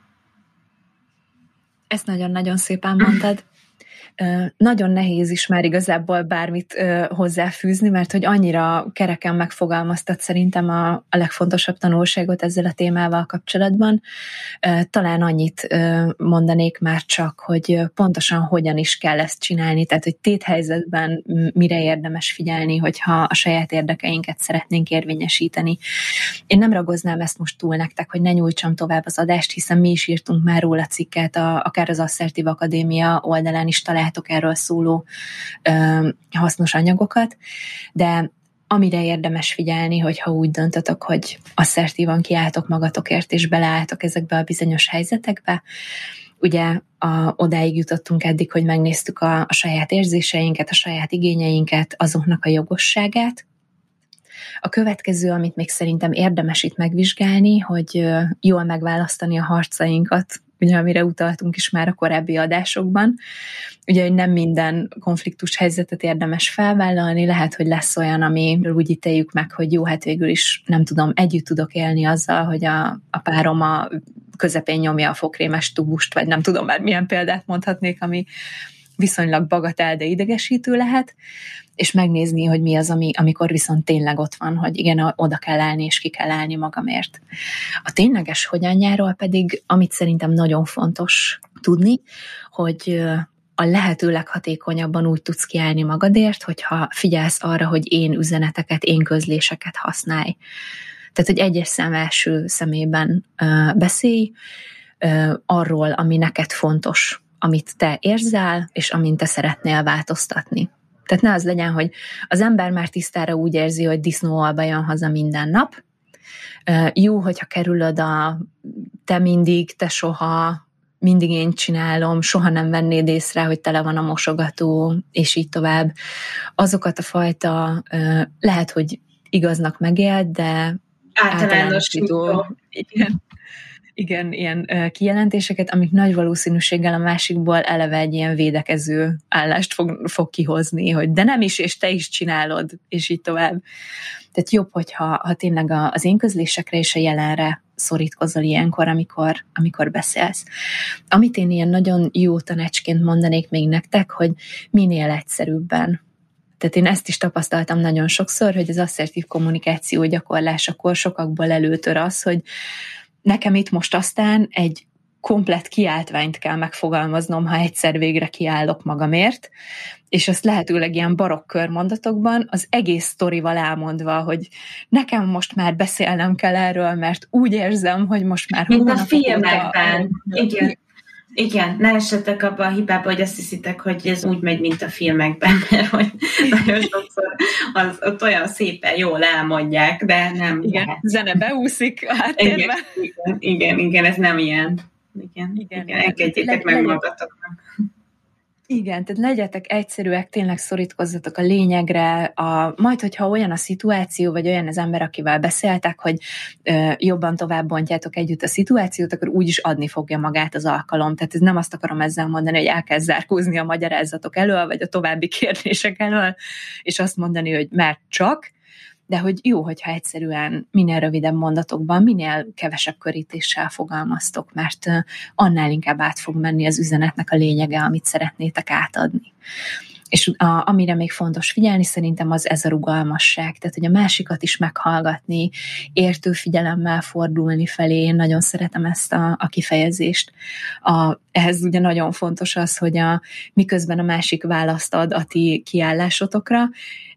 Ezt nagyon-nagyon szépen mondtad. Nagyon nehéz is már igazából bármit hozzáfűzni, mert hogy annyira kereken megfogalmaztat szerintem a, a legfontosabb tanulságot ezzel a témával kapcsolatban. Talán annyit mondanék már csak, hogy pontosan hogyan is kell ezt csinálni, tehát hogy téthelyzetben mire érdemes figyelni, hogyha a saját érdekeinket szeretnénk érvényesíteni. Én nem ragoznám ezt most túl nektek, hogy ne nyújtsam tovább az adást, hiszen mi is írtunk már róla cikket, a, akár az Asszertív Akadémia oldalán is találhatók erről szóló ö, hasznos anyagokat, de amire érdemes figyelni, hogyha úgy döntötök, hogy asszertívan kiálltok magatokért, és beleálltok ezekbe a bizonyos helyzetekbe. Ugye a, odáig jutottunk eddig, hogy megnéztük a, a saját érzéseinket, a saját igényeinket, azoknak a jogosságát. A következő, amit még szerintem érdemes itt megvizsgálni, hogy jól megválasztani a harcainkat, ugye, amire utaltunk is már a korábbi adásokban. Ugye, hogy nem minden konfliktus helyzetet érdemes felvállalni, lehet, hogy lesz olyan, amiről úgy ítéljük meg, hogy jó, hát végül is nem tudom, együtt tudok élni azzal, hogy a, a párom a közepén nyomja a fokrémes tubust, vagy nem tudom már milyen példát mondhatnék, ami viszonylag bagatel, de idegesítő lehet, és megnézni, hogy mi az, ami, amikor viszont tényleg ott van, hogy igen, oda kell állni, és ki kell állni magamért. A tényleges hogyanjáról pedig, amit szerintem nagyon fontos tudni, hogy a lehető leghatékonyabban úgy tudsz kiállni magadért, hogyha figyelsz arra, hogy én üzeneteket, én közléseket használj. Tehát, hogy egyes szám első szemében uh, beszélj uh, arról, ami neked fontos, amit te érzel, és amint te szeretnél változtatni. Tehát ne az legyen, hogy az ember már tisztára úgy érzi, hogy disznóalba jön haza minden nap, Jó, hogyha kerülöd a te mindig, te soha, mindig én csinálom, soha nem vennéd észre, hogy tele van a mosogató, és így tovább. Azokat a fajta, lehet, hogy igaznak megélt, de általánosító, igen, igen, ilyen kijelentéseket, amik nagy valószínűséggel a másikból eleve egy ilyen védekező állást fog, fog kihozni, hogy de nem is, és te is csinálod, és így tovább. Tehát jobb, hogyha ha tényleg az én közlésekre és a jelenre szorítkozol ilyenkor, amikor, amikor beszélsz. Amit én ilyen nagyon jó tanácsként mondanék még nektek, hogy minél egyszerűbben. Tehát én ezt is tapasztaltam nagyon sokszor, hogy az asszertív kommunikáció gyakorlásakor sokakból előtör az, hogy nekem itt most aztán egy komplett kiáltványt kell megfogalmaznom, ha egyszer végre kiállok magamért, és azt lehetőleg ilyen barokk körmondatokban, az egész sztorival elmondva, hogy nekem most már beszélnem kell erről, mert úgy érzem, hogy most már... Mint a filmekben. A... Igen. Igen, ne essetek abba a hibába, hogy azt hiszitek, hogy ez úgy megy, mint a filmekben, mert hogy nagyon sokszor az, ott olyan szépen jól elmondják, de nem. Igen, lehet. Zene beúszik a háttérbe. Igen, igen, igen, ez nem ilyen. Igen, igen, igen engedjétek meg magatoknak. Igen, tehát legyetek egyszerűek, tényleg szorítkozzatok a lényegre, a, majd, hogyha olyan a szituáció, vagy olyan az ember, akivel beszéltek, hogy ö, jobban tovább bontjátok együtt a szituációt, akkor úgyis adni fogja magát az alkalom. Tehát ez nem azt akarom ezzel mondani, hogy elkezd zárkózni a magyarázatok elől, vagy a további kérdések elől, és azt mondani, hogy mert csak, de hogy jó, hogyha egyszerűen minél rövidebb mondatokban, minél kevesebb körítéssel fogalmaztok, mert annál inkább át fog menni az üzenetnek a lényege, amit szeretnétek átadni. És a, amire még fontos figyelni, szerintem az ez a rugalmasság, tehát hogy a másikat is meghallgatni, értő figyelemmel fordulni felé, én nagyon szeretem ezt a, a kifejezést. A, ehhez ugye nagyon fontos az, hogy a, miközben a másik választ ad a ti kiállásotokra,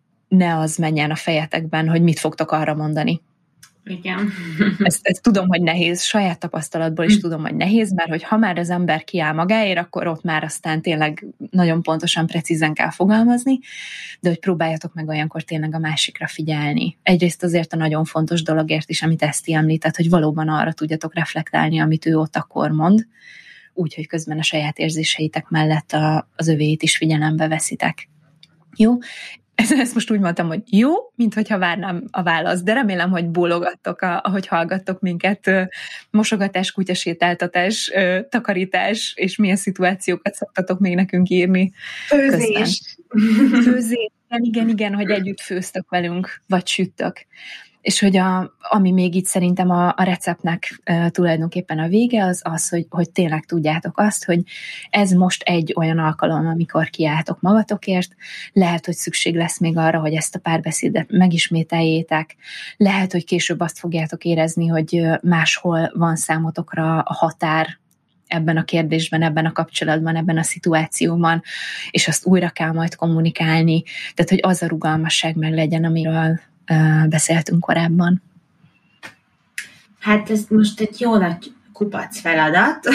ne az menjen a fejetekben, hogy mit fogtok arra mondani. Igen. Ezt, ezt tudom, hogy nehéz, saját tapasztalatból is tudom, hogy nehéz, mert hogy ha már az ember kiáll magáért, akkor ott már aztán tényleg nagyon pontosan, precízen kell fogalmazni, de hogy próbáljatok meg olyankor tényleg a másikra figyelni. Egyrészt azért a nagyon fontos dologért is, amit Eszti említett, hogy valóban arra tudjatok reflektálni, amit ő ott akkor mond, úgyhogy közben a saját érzéseitek mellett a, az övéit is figyelembe veszitek. Jó? Ezt most úgy mondtam, hogy jó, mint hogyha várnám a választ, de remélem, hogy bólogattok, ahogy hallgattok minket. Mosogatás, kutyasétáltatás, takarítás, és milyen szituációkat szoktatok még nekünk írni. Főzés. Főzés, igen, igen, igen, hogy együtt főztök velünk, vagy süttök. És hogy a, ami még itt szerintem a, a receptnek e, tulajdonképpen a vége, az az, hogy, hogy tényleg tudjátok azt, hogy ez most egy olyan alkalom, amikor kiálltok magatokért, lehet, hogy szükség lesz még arra, hogy ezt a párbeszédet megismételjétek, lehet, hogy később azt fogjátok érezni, hogy máshol van számotokra a határ ebben a kérdésben, ebben a kapcsolatban, ebben a szituációban, és azt újra kell majd kommunikálni, tehát hogy az a rugalmasság meg legyen, amiről beszéltünk korábban. Hát ez most egy jó nagy kupac feladat.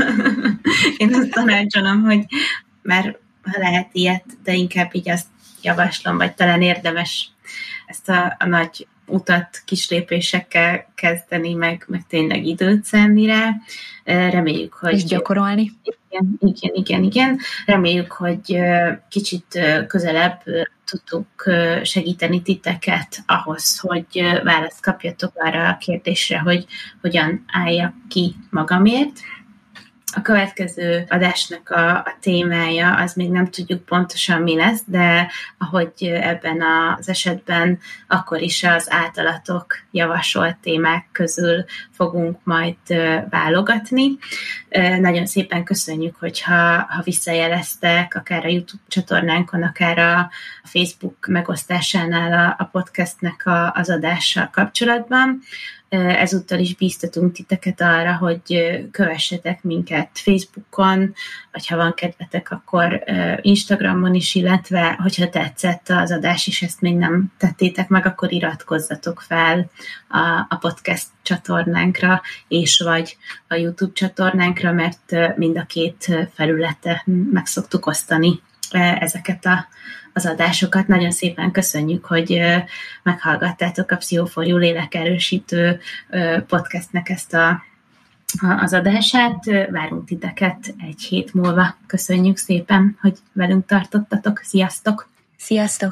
Én azt tanácsolom, hogy már ha lehet ilyet, de inkább így azt javaslom, vagy talán érdemes ezt a, a nagy utat kis lépésekkel kezdeni, meg, meg tényleg időt szánni rá. Reméljük, hogy... És gyakorolni. Igen, igen, igen, igen. Reméljük, hogy kicsit közelebb tudtuk segíteni titeket ahhoz, hogy választ kapjatok arra a kérdésre, hogy hogyan álljak ki magamért. A következő adásnak a, a témája, az még nem tudjuk pontosan mi lesz, de ahogy ebben az esetben, akkor is az általatok javasolt témák közül fogunk majd válogatni. Nagyon szépen köszönjük, hogyha ha visszajeleztek, akár a YouTube csatornánkon, akár a Facebook megosztásánál a, a podcastnek a, az adással kapcsolatban. Ezúttal is bíztatunk titeket arra, hogy kövessetek minket Facebookon, vagy ha van kedvetek, akkor Instagramon is, illetve hogyha tetszett az adás, és ezt még nem tettétek meg, akkor iratkozzatok fel a, a podcast csatornánkra, és vagy a YouTube csatornánkra, mert mind a két felülete meg szoktuk osztani ezeket a, az adásokat. Nagyon szépen köszönjük, hogy meghallgattátok a Pszicho for You lélekerősítő podcastnek ezt a, az adását. Várunk titeket egy hét múlva. Köszönjük szépen, hogy velünk tartottatok. Sziasztok! Sziasztok!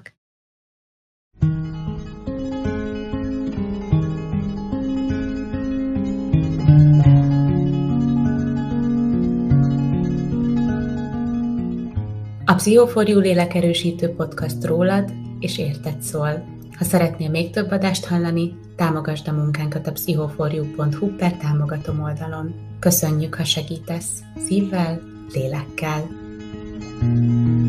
A Pszicho for You lélekerősítő podcast rólad és érted szól. Ha szeretnél még több adást hallani, támogasd a munkánkat a pszichoforyu pont hu per támogatom oldalon. Köszönjük, ha segítesz szívvel, lélekkel.